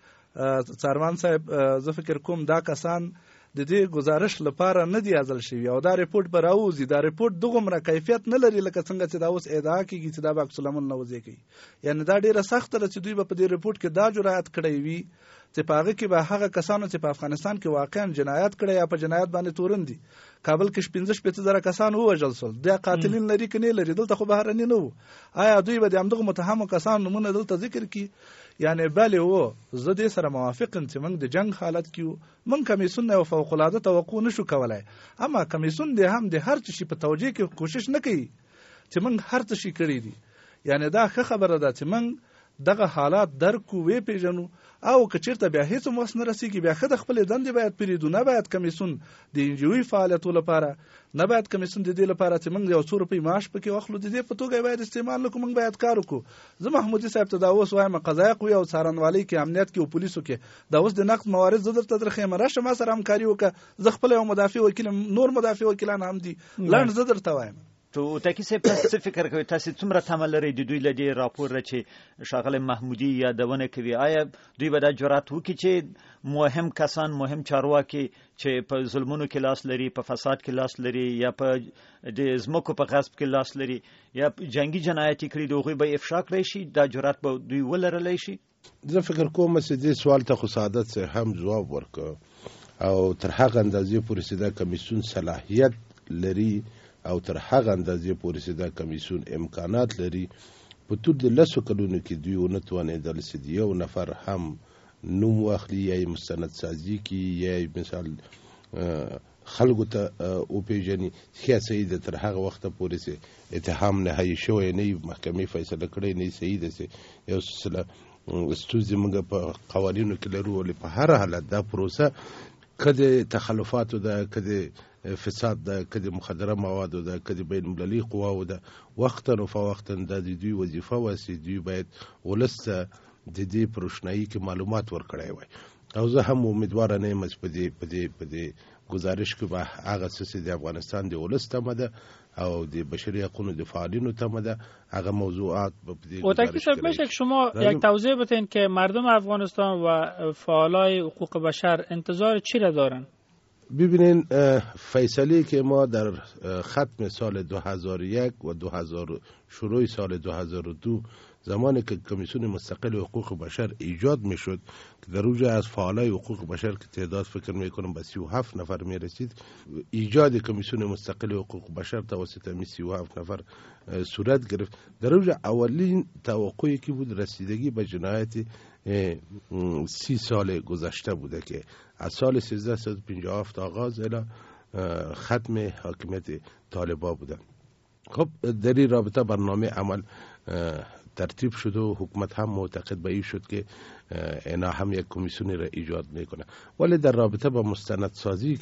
څارمان صاحب زه فکر کوم دا کسان د دې گزارش لپاره نه دی ازل شوی او دا ریپورت به راوځي. دا ریپورت دغومره کیفیت نه لري لکه څنګه چې دا اوس ادعا کیږي چې دا به عکس العمل نه وځي کوي. یعنی دا ډیره سخته ده چې دوی به په دې ریپورت کې دا جرأت کړی وي چې په هغه کې به هغه کسانو چې په افغانستان کې واقعا جنایت کړی یا په جنایت باندې تورن دي، کابل کې 15,000 کسان ووژل شول، دا قاتلین لري که نه لري، دلته خو بهرني نه وو. آیا دوی به د همدغه متهمو کسانو نومونه دلته ذکر کړي؟ یعنی بله و زه دې سره موافقم چې موږ د جنگ حالت کې یو، موږ کمیسیون نه فوق العاده توقع نشو کولای، اما کمیسیون دې هم د هر څه شي په توجیه کې کوشش نه کوي چې موږ هر څه شي کړی دي. یعنی دا ښه خبره ده چې موږ دغه حالات درکو وی پیژنو او که چیرته بیا هیڅ وس نه رسیږي بیا خد خپل دندې باید پریدو، نه باید کمیسیون د انجوی فعالیتو لپاره، نه باید کمیسیون د دې لپاره چې موږ یو څو روپۍ معاش پکې واخلو د دې په توګه باید استعمال وکړو، موږ باید کار وکړو. زه محمودي صاحب ته دا اوس وایم قضایه قوی او څارنوالۍ کې، امنیت کې او پولیسو کې دا اوس د نقد موارد زه درته درخیم، راشه ما سره همکاري وکړه، زه خپل یو مدافع وکیل، نور مدافع وکیلان هم دي، لنډ زه درته وایم. تو تاکي صاحب تاسو څه فکر کوئ، تاسو څومره تمه لرئ د دوی له دې راپور چې ښاغلی محمودي یادونه کوي؟ آیا دوی به دا جرأت وکړي چې مهم کسان، مهم چارواکي چې په ظلمونو کې لاس لري، په فساد کې لاس لري، یا په د ځمکو په غصب کې لاس لري، یا جنگي جنایت کړي، د هغوی به افشا کړی شي؟ دا جرأت به دوی ولرلی شي؟ زه فکر کوم چې دې سوال ته خو سعادت صاحب هم جواب ورکړ او تر هغه اندازې پورې چې دا کمیسیون صلاحیت لري او تر هغه اندازې پورې چې دا کمیسیون امکانات لري، په طول د 10 کلونو کې دوی ونه توانېدل چې د یو نفر هم نوم واخلي یا یې مستند سازي کړي یا یې مثال خلکو ته وپېژني. ښه صحیح ده تر هغه وخته پورې چې اتهام نهایي شوی نه وي، محکمې فیصله کړې نه وي، صحیح ده چې یو سلسله ستونزې موږ په قوانینو کې لرو، ولې په هر حالت دا پروسه که د تخلفاتو ده، که د فساد ده، که د مخدره موادو ده، که د بین المللي قواو ده، وقتا و فوقتا دا د دوی وظیفه وه چې دوی باید ولس ته د دې په روښنایي کې معلومات ورکړی وای. او زه هم امیدواره نه یم چې په دې گزارش کې به هغه څه چې د افغانستان د ولس تمه ده او د بشری حقوقو د فعالینو تمه ده، هغه موضوعات به په دې گزارش کې میشه شما یک توضیح بدین که مردم افغانستان و فعالای حقوق بشر انتظار چی را دارن؟ ببینین فیصله که ما در ختم سال 2001 و شروع سال 2002 زمانی که کمیسیون مستقل حقوق بشر ایجاد می شد که در اوج از فعالای حقوق بشر که تعداد فکر می کنم به 37 نفر می رسید، ایجاد کمیسیون مستقل حقوق بشر توسط می 37 نفر صورت گرفت. در اوج اولین توقعی که بود رسیدگی به جنایت 30 سال گذشته بوده که از سال 1357 آغاز الی ختم حاکمیت طالبان بوده. خب در این رابطه برنامه عمل ترتیب شد و حکومت هم معتقد به این شد که اینا هم یک کمیسیونی را ایجاد میکنه، ولی در رابطه با مستندسازی که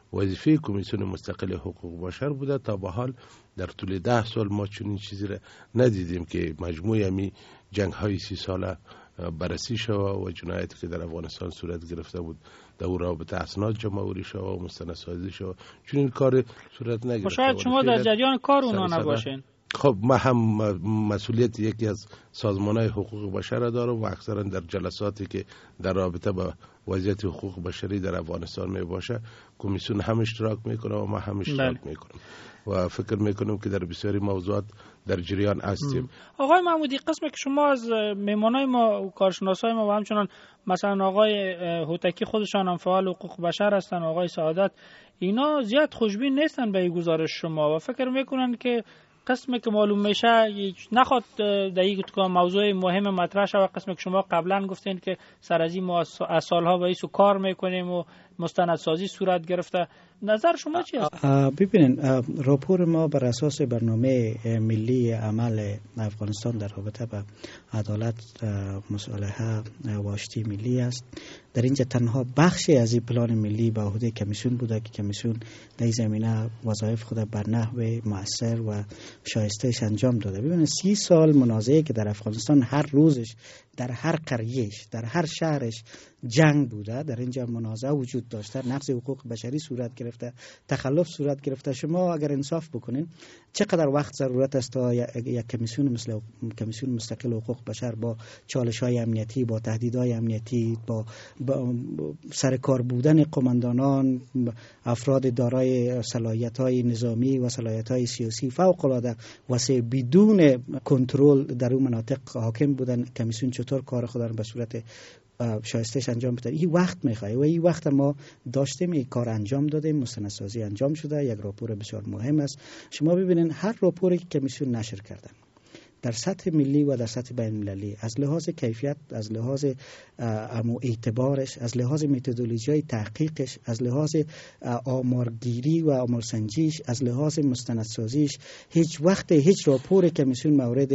وظیفه کمیسیون مستقل حقوق بشر بوده. تا به حال در طول 10 سال ما چنین چیزی را ندیدیم که مجموع امی جنگ های 30 ساله بررسی شود و جنایتی که در افغانستان صورت گرفته بود در او رابطه اسناد جمع‌آوری شود و مستندسازی شود. چنین کار صورت نگرفته. شاید شما در جریان کار اونا نباشین. خب من هم مسئولیت یکی از سازمان‌های حقوق بشر را دارم و اکثرا در جلساتی که در رابطه با وضعیت حقوق بشری در افغانستان می باشه کمیسیون هم اشتراک میکنه و ما هم اشتراک میکنم و فکر میکنم که در بسیاری موضوعات در جریان هستیم. آقای محمودی، قسمی که شما از مهمانای ما و کارشناسای ما و همچنان مثلا آقای هوتکی خودشان هم فعال حقوق بشر هستن، آقای سعادت، اینا زیاد خوشبین نیستن به این گزارش شما و فکر میکنن که قسمی که معلوم میشه نخواد در این موضوع مهم مطرح شود. قسمی که شما قبلا گفتین که سر از این ما از سالها با ایسو کار میکنیم و مستندسازی صورت گرفته، نظر شما چی است؟ ببینین، راپور ما بر اساس برنامه ملی عمل افغانستان در رابطه با عدالت، مصالحه و آشتی ملی است. در اینجا تنها بخشی از این پلان ملی به عهده کمیسیون بوده که کمیسیون در این زمینه وظایف خود بر نحو مؤثر و شایسته‌اش انجام داده. ببینید 30 سال منازعه که در افغانستان هر روزش در هر قریهش در هر شهرش جنگ بوده، در اینجا منازعه وجود داشته، نقض حقوق بشری صورت گرفته، تخلف صورت گرفته. شما اگر انصاف بکنین چقدر وقت ضرورت است تا یک کمیسیون مثل کمیسیون مستقل حقوق بشر با چالش‌های امنیتی، با تهدیدهای امنیتی، با سرکار بودن قماندانان، افراد دارای صلاحیت‌های نظامی و صلاحیت‌های سیاسی فوق‌العاده واسه بدون کنترل در اون مناطق حاکم بودن، کمیسیون چطور کار خود را به صورت شایسته‌اش انجام بده؟ این وقت می‌خواد و این وقت ما داشتیم این کار انجام دادیم، مستندسازی انجام شده، یک راپور بسیار مهم است. شما ببینید هر راپوری که کمیسیون نشر کردن در سطح ملی و در سطح بین المللی، از لحاظ کیفیت، از لحاظ اعتبارش، از لحاظ متدولوژی تحقیقش، از لحاظ آمارگیری و آمارسنجیش، از لحاظ مستندسازیش، هیچ وقت هیچ راپور کمیسیون مورد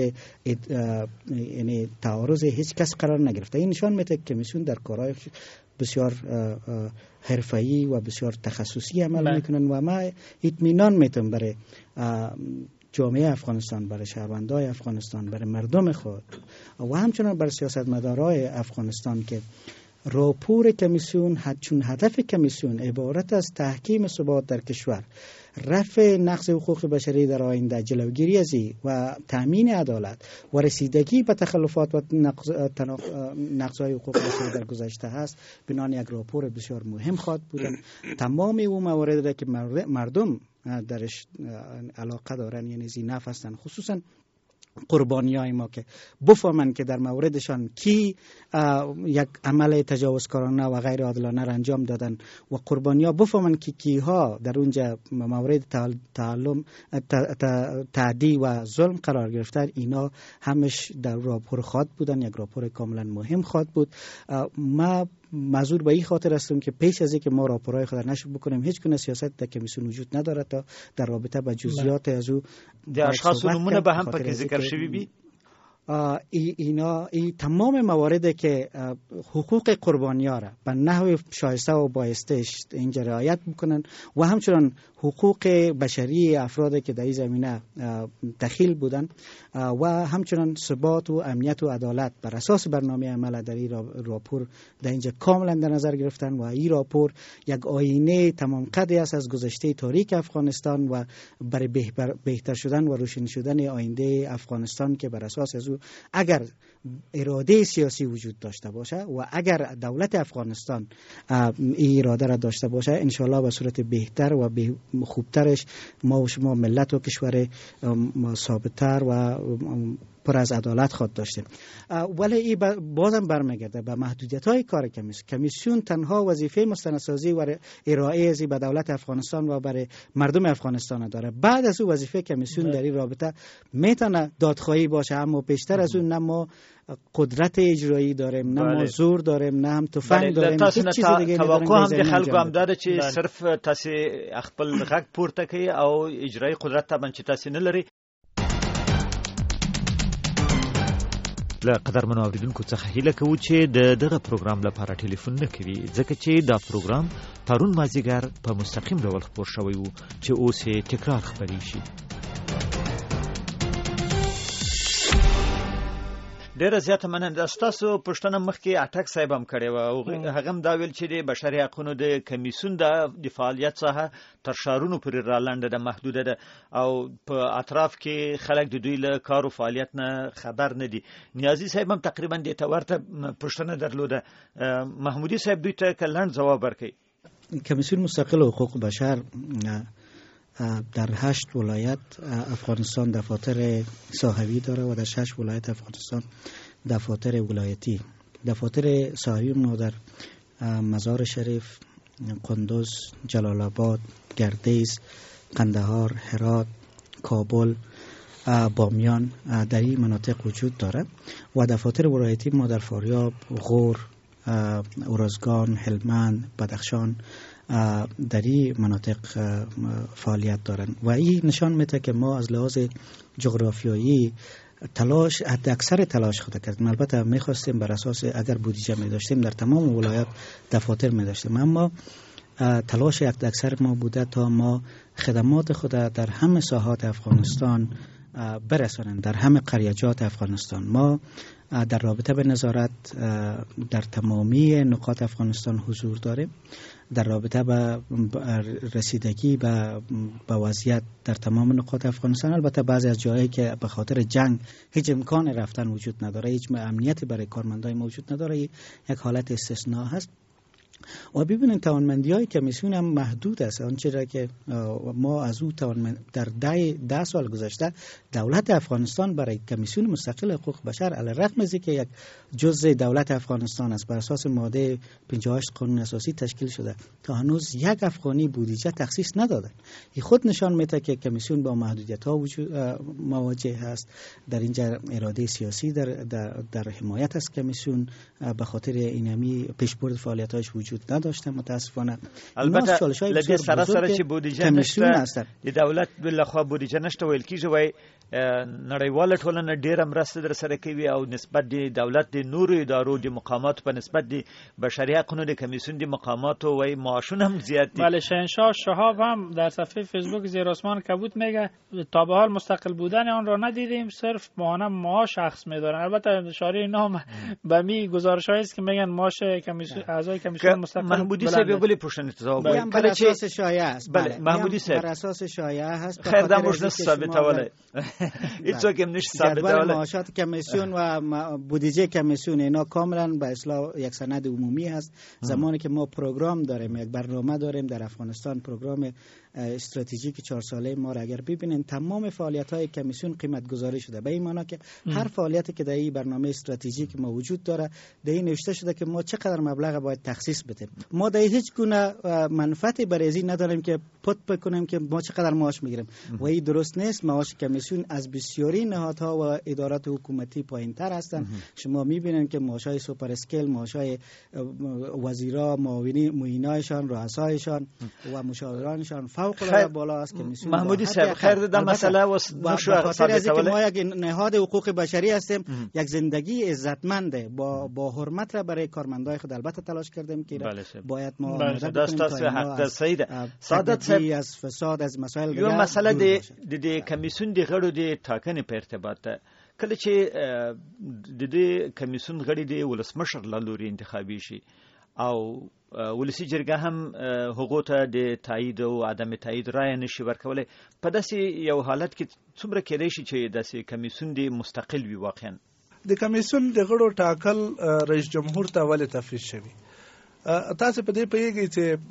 یعنی تعارض هیچ کس قرار نگرفته. این نشان میده که کمیسیون در کارهای بسیار حرفه‌ای و بسیار تخصصی عمل میکنن و ما اطمینان میتونم برای جامعه افغانستان، برای شهروندان افغانستان، برای مردم خود و همچنان برای سیاستمدارای افغانستان که راپور کمیسیون چون هدف کمیسیون عبارت از تحکیم ثبات در کشور، رفع نقض حقوق بشری در آینده، جلوگیری از و تامین عدالت و رسیدگی به تخلفات و نقض‌های حقوق بشری در گذشته هست، بنان یک راپور بسیار مهم خواهد بود. تمام اون موارد که مردم درش علاقه دارن، یعنی زینف هستن، خصوصا قربانیای ما که بفهمن که در موردشان کی یک عمل تجاوزکارانه و غیر عادلانه را انجام دادن و قربانیا بفهمن که کیها در اونجا مورد تعدی و ظلم قرار گرفتن. اینا همش در راپور خواهد بودن، یک راپور کاملا مهم خواهد بود. ما معذور به این خاطر هستم که پیش از اینکه ما راپورهای خود نشر بکنیم هیچ گونه سیاست در کمیسیون وجود نداره تا در رابطه با جزئیات از او در اشخاص نمونه به هم پاک ذکر شوی بی اینا تمام مواردی که حقوق قربانی‌ها را به نحو شایسته و بایستش اینجا رعایت میکنن و همچنان حقوق بشری افرادی که در این زمینه دخیل بودن و همچنان ثبات و امنیت و عدالت بر اساس برنامه عمل در این راپور در اینجا کاملا در نظر گرفتن و این راپور یک آینه تمام قدی است از گذشته تاریک افغانستان و برای بهتر شدن و روشن شدن آینده افغانستان که بر اساس از اگر اراده سیاسی وجود داشته باشه و اگر دولت افغانستان این اراده را داشته باشه، انشالله به صورت بهتر و خوبترش ما و شما ملت و کشور ثابت‌تر و پر از عدالت خواهد داشتیم. ولی این بازم برمیگرده به محدودیت‌های کار کمیسیون. تنها وظیفه مستندسازی و ارائه ازی به دولت افغانستان و برای مردم افغانستان داره. بعد از او وظیفه کمیسیون در این رابطه میتونه دادخواهی باشه، اما بیشتر از اون نه ما قدرت اجرایی داریم، نه ما زور داریم، نه هم تفنگ داریم. هیڅ چیز دیگه توقع هم د خلکو هم داده چې صرف تاسو خپل غږ پورته کوي او اجرایی قدرت ته باندې تاسو نه لري. له قدرمنو اوریدونکو څخه هیله کوو چې دغه پروګرام لپاره ټلیفون نه کوي ځکه چې دا پروګرام پرون مازیګر په مستقیم ډول خپور شوی وو چې اوس یې تکرار خپرې شي. ډیره زیاته مننه. تاسو پښتنه مخکې اټک صاحب هم کړی و او هغه هم دا ویل چې د بشري حقوقو د کمیسیون د فعالیت څخه تر ښارونو پورې رالنډه ده، محدوده ده او په اطراف کې خلک د دوی له کار او فعالیت نه خبر نه دي. نیازي صاحب هم تقریبا دې ته ورته پښتنه درلوده. محمودي صاحب دوی ته لنډ جواب ورکړي. کمیسیون مستقل حقوق بشر در 8 ولایت افغانستان دفاتر ساحوی داره و در 6 ولایت افغانستان دفاتر ولایتی. دفاتر ساحوی ما در مزار شریف، قندوز، جلال آباد، گردیز، قندهار، هرات، کابل، بامیان در این مناطق وجود داره و دفاتر ولایتی ما در فاریاب، غور، ارزگان، هلمند، بدخشان در این مناطق فعالیت دارند و این نشان میده که ما از لحاظ جغرافیایی تلاش اکثر تلاش خود کردیم. البته میخواستیم بر اساس اگر بودجه می داشتیم در تمام ولایات دفاتر می داشتیم، اما تلاش اکثر ما بوده تا ما خدمات خود در همه ساحات افغانستان برسانیم، در همه قریجات افغانستان. ما در رابطه به نظارت در تمامی نقاط افغانستان حضور داریم، در رابطه به رسیدگی به وضعیت در تمام نقاط افغانستان. البته بعضی از جاهایی که به خاطر جنگ هیچ امکان رفتن وجود نداره، هیچ امنیتی برای کارمندای موجود نداره، یک حالت استثناء هست. و ببینید توانمندی های کمیسیون هم محدود است. آنچه را که ما از او در 10 سال گذشته دولت افغانستان برای کمیسیون مستقل حقوق بشر علیرغم از اینکه یک جزء دولت افغانستان است بر اساس ماده 58 قانون اساسی تشکیل شده، تا هنوز یک افغانی بودجه تخصیص نداده. این خود نشان میده که کمیسیون با محدودیت ها مواجه است. در اینجا اراده سیاسی در حمایت از کمیسیون به خاطر اینمی پیشبرد فعالیت‌هاش وجود نداشته متاسفانه. البته لدی سراسر چې بودجه نشته، د دولت بلخوا بودجه نشته ویل کیږي، وای نړیواله ټولنه ډیره مرسته در سره کوي او نسبت د دولت د نورو ادارو د مقامات په نسبت د بشري حقوقو د کمیسیون د مقامات وای معاشونه هم زیات دي. بله، شهنشاه شهاب هم در صفحه فیسبوک زیر آسمان کبوت میگه تا به حال مستقل بودن آن را ندیدیم، صرف ماهانه معاش شخص میدارن. البته اشاره نام به می گزارش‌هایی است که میگن معاش کمیسیون اعضای کمیسیون مستقل. محمودی صاحب بلی پرسنت جواب وای بر اساس شایعه است. بله محمودی صاحب بر اساس شایعه است. خیر دا مش ثابتواله هیچ وقت نمیشه ثابتواله. معاشات کمیسیون و بودجه کمیسیون اینا کاملا به اصطلاح یک سند عمومی هست. زمانی که ما پروگرام داریم، یک برنامه داریم در افغانستان، پروگرام استراتژیک 4 ساله ما را اگر ببینین تمام فعالیت‌های کمیسیون قیمت گذاری شده. به این معنی که هر فعالیتی که در این برنامه استراتژیک ما وجود داره در این نوشته شده که ما چقدر مبلغ باید تخصیص بدیم. ما در هیچ گونه منفعتی برای این نداریم که پت بکنیم که ما چقدر معاش میگیریم و این درست نیست. معاش کمیسیون از بسیاری نهادها و ادارات حکومتی پایین‌تر هستند. شما می‌بینید که معاشای سوپر اسکیل، معاشای وزیرا، معینایشان، رؤسایشان و مشاورانشان فوق العاده بالا است. کمیسیون محمودی صاحب خیر ده مسئله وس نشو ثابت ما یک نهاد حقوق بشری هستیم، یک زندگی عزتمند با حرمت را برای کارمندای خود البته تلاش کردیم که باید ما دست حق سید سعادت صاحب از فساد از مسائل یو مسئله د کمیسیون دی غړو دی ټاکنې په ارتباط کله چې د کمیسیون غړي دی ولسمشر لوري انتخابي شي او ولسی جرګه هم حقوق ته د تایید او عدم تایید رای نشي ورکولای. په داسې یو حالت کې څومره کېدای شي چې داسې کمیسیون دی مستقل وي؟ واقعا د کمیسیون د غړو ټاکل رئیس جمهور ته ولې تفویض شوی؟ تاسو په دې پیږئ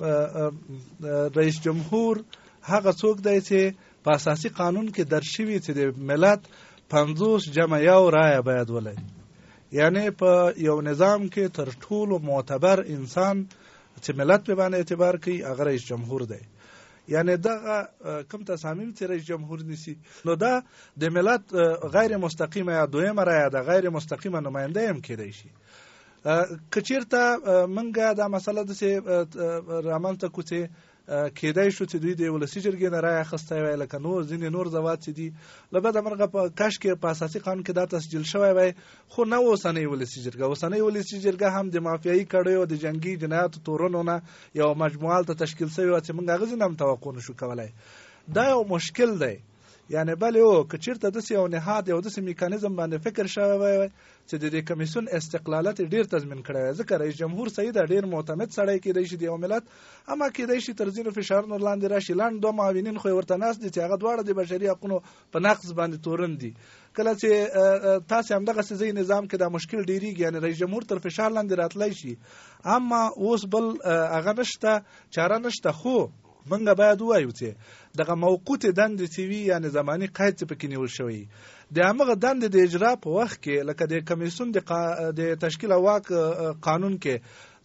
چې رئیس جمهور هغه څوک دی چې په اساسي قانون کې درج شوی چې د ملت 50 جمع یو رای باید ولري. یعنی په یو نظام کې تر ټولو معتبر انسان چې ملت په باندې اعتبار کوي هغه رئیس جمهور دی. یعنی دا کوم تصامیم چې رئیس جمهور نیسي نو دا د ملت غیر مستقیمه یا دویمه رای ده، غیر مستقیمه نماینده هم کېدای شي. که چیرته منګه دا مسله د رامنځته کو چې کېدای شو چې دوی د ولسی جرګې نه رای اخیستی وای لکه نور ځینې نور ځواب چې دي له بده مرغه په کش کې په اساسي قانون کې دا تسجیل شوی وای خو نه اوسنۍ ولسی جرګه. اوسنۍ ولسی جرګه هم د مافیایي کړیو د جنگي جنایاتو تورونو نه یو مجموعه ته تشکیل شوی و چې موږ هغه ځینې هم توقع نشو کولای. دا یو مشکل دی. یعنی بلې او که چېرته داسې یو نهاد یو داسې میکانیزم باندې فکر شوی وای چې د دې کمیسیون استقلالات ډیر تضمین کړی وای، ځکه رئیس جمهور صحیح ده ډیر معتمد سړی کېدای شي د یو ملت، اما کېدای شي تر ځینو فشارونو لاندې راشي. لاندې دوه معاونین خو ورته ناست دي چې هغه دواړه د بشري حقونو په نقض باندې تورن دي. کله چې تاسو هم دغه سزي نظام کې دا مشکل ډیریږي، یعنی رئیس جمهور تر فشار لاندې راتلای شي، اما اوس بل هغه نشته، چاره نشته. خو منګه باید وایو چې دغه موقوت دند چې وی یعنی زمانی قید چې پکې نیول شوی د هغه دند د اجرا په وخت کې لکه د کمیسیون د تشکیل واک قانون کې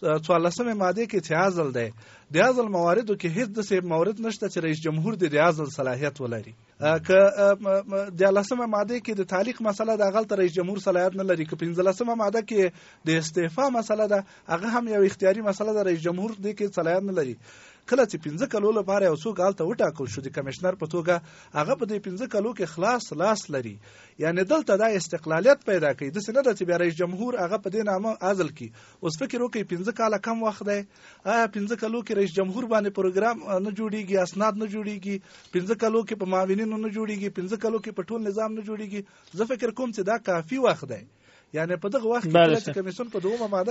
14 ماده کې چې ازل دی د ازل مواردو کې هیڅ د مورد نشته چې رئیس جمهور د ازل صلاحیت ولري. که د 14 ماده کې د تعلیق مسله د غلط رئیس جمهور صلاحیت نه لري، که 15 ماده کې د استعفا مسله ده هغه هم یو اختیاري مسله ده، رئیس جمهور دې کې صلاحیت نه لري. کله چې 15 کلو لپاره یو څوک غلطه وټاکل شو د کمشنر په توګه، هغه په دې 15 کلو کې خلاص لاس لري. یعنی دلته دا استقلالیت پیدا کوي. د سینه د چې بیا رئیس جمهور هغه په دې نامه ازل کی. اوس فکر وکړئ 15 کاله کم وخت دی، 15 کلو کې رئیس جمهور باندې پروګرام نه جوړیږي، اسناد نه جوړیږي، 15 کلو کې په معاونینو نه جوړیږي، 15 کلو کې په ټول نظام نه جوړیږي. زه فکر کوم چې دا کافی وخت دی. یعنی په دغه وخت کې چې کمیسیون په دومره ماده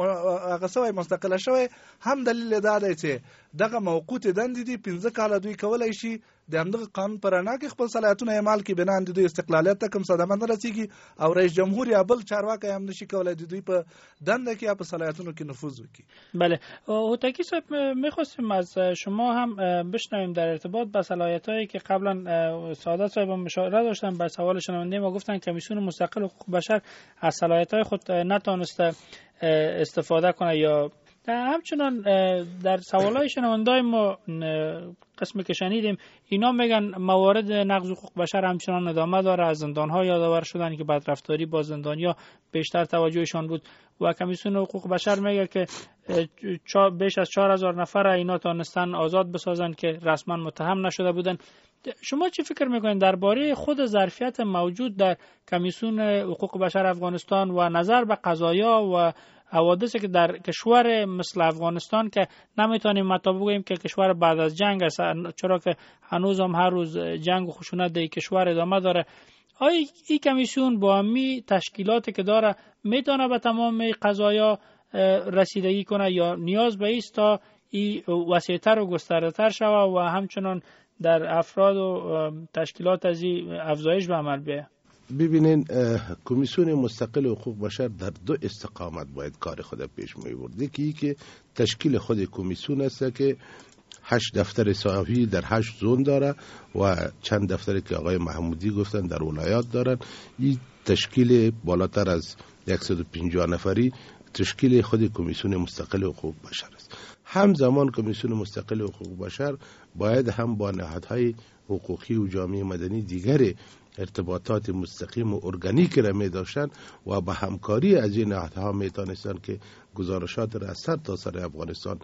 کې هغه سوی مستقله شوی، هم دلیل دا دی چې دغه موقوت دند دي 15 کاله دوی کولای شي د همدغه قانون پر اړه کې خپل صلاحیتونه اعمال کې بنا د دوی استقلالیت ته کوم صدمه نه رسیږي، او رئیس جمهور یا بل چارواکی هم نشي کولای د دوی په دنده کې یا په صلاحیتونو کې نفوذ وکړي. بله، هوتکی صاحب می‌خواستیم از شما هم بشنویم در ارتباط با صلاحیتایی که قبلا سعادت صاحب هم اشاره داشتن به سوال شنونده ما، گفتن کمیسیون مستقل حقوق بشر از صلاحیت‌های خود نتونسته استفاده کنه. یا همچنان در سوالای شنوندای ما قسمی که شنیدیم اینا میگن موارد نقض حقوق بشر همچنان ادامه داره، از زندان‌ها یادآور شدن که بدرفتاری با زندانیا بیشتر توجهشان بود و کمیسیون حقوق بشر میگه که بیش از 4000 نفر اینا تونستن آزاد بسازن که رسما متهم نشده بودن. شما چی فکر میکنید درباره خود ظرفیت موجود در کمیسیون حقوق بشر افغانستان و نظر به قضایا و حوادثی که در کشور مثل افغانستان که نمیتونیم مطابق بگوییم که کشور بعد از جنگ است، چرا که هنوز هم هر روز جنگ و خشونت در کشور ادامه داره، آیا این کمیسیون با همی تشکیلاتی که داره میتونه به تمام قضایا رسیدگی کنه یا نیاز به است تا این وسیع‌تر و گسترده‌تر شود و همچنان در افراد و تشکیلات از این افزایش به عمل بیاید؟ ببینین کمیسیون مستقل حقوق بشر در دو استقامت باید کار خود پیش میبرد. یکی که تشکیل خود کمیسیون است که 8 دفتر صحافی در 8 زون داره و چند دفتری که آقای محمودی گفتن در ولایات دارن. این تشکیل بالاتر از 150 نفری تشکیل خود کمیسیون مستقل حقوق بشر است. همزمان کمیسیون مستقل حقوق بشر باید هم با نهادهای حقوقی و جامعه مدنی دیگر ارتباطات مستقیم و ارگانیک را می داشتن و با همکاری از این نهادها می توانستن که گزارشات را از سر تا سر افغانستان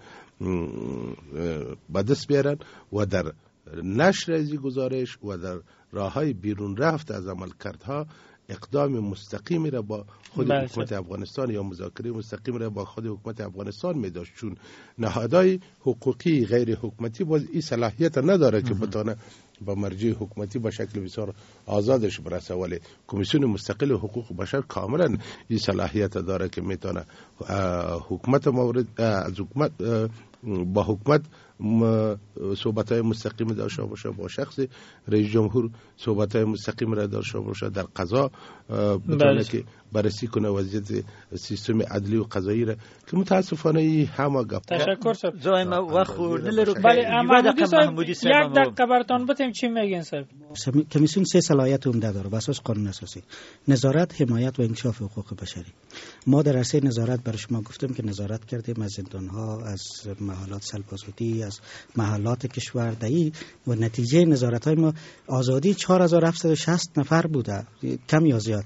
به دست بیارن و در نشر از این گزارش و در راههای بیرون رفت از عملکردها اقدام مستقیمی را با خود حکومت افغانستان یا مذاکره مستقیم را با خود حکومت افغانستان می داشت، چون نهادهای حقوقی غیر حکومتی باز این صلاحیت نداره که بتونه با مرجع حکومتی به شکل بسیار آزادش برسه، ولی کمیسیون مستقل حقوق بشر کاملا این صلاحیت داره که میتونه حکومت مورد از حکومت با حکومت صحبت‌های مستقیم داشته باشه، با شخص رئیس جمهور صحبت‌های مستقیم را داشته باشه، در قضا بتونه که بررسی کنه وضعیت سیستم عدلی و قضایی را که متاسفانه این همه گپ. تشکر صاحب. زای ما وقت نلرو. بله محمودی صاحب یک دقیقه براتون بتیم چی میگین صاحب؟ کمیسیون 3 صلاحیت عمده داره بر اساس قانون اساسی: نظارت، حمایت و انکشاف حقوق بشری. ما در عرصه نظارت برای شما گفتم که نظارت کردیم از زندان‌ها، از محلات سلبازودی، از محلات کشوردهی و نتیجه نظارت‌های ما آزادی 4760 نفر بوده، کم یا زیاد.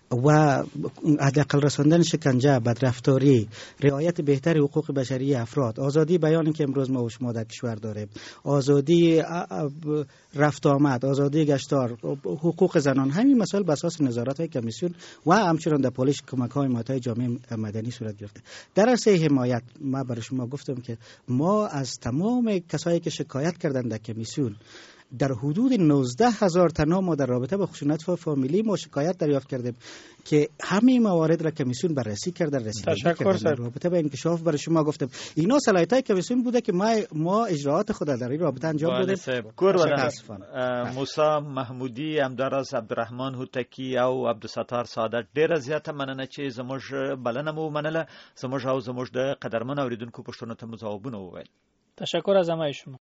و حداقل رساندن شکنجه، بدرفتاری، رعایت بهتر حقوق بشری افراد، آزادی بیانی که امروز ما و شما در کشور داریم، آزادی رفت آمد، آزادی گشتار، حقوق زنان، همین مسائل بر اساس نظارت های کمیسیون و همچنین در پالیش کمک های ماهای جامعه مدنی صورت گرفته. در عرصه حمایت ما برای شما گفتم که ما از تمام کسایی که شکایت کردن در کمیسیون در حدود 19,000 تن ما در رابطه با خشونت فامیلی ما شکایت دریافت کردیم که همین موارد را کمیسیون بررسی کرده، رسیدگی کرده. در رابطه با انکشاف برای شما گفتم اینا صلاحیت‌های کمیسیون بوده که ما اجراعات خود در این رابطه انجام دادیم. موسی محمودی، همدارس عبدالرحمن هوتکی او عبدالستار ساده ډیره زیاته مننه چې زموږ بلنه مو منله، زموږ د قدرمن اوریدونکو پوښتنو ته مو ځوابونه وویل. تشکر از همه شما.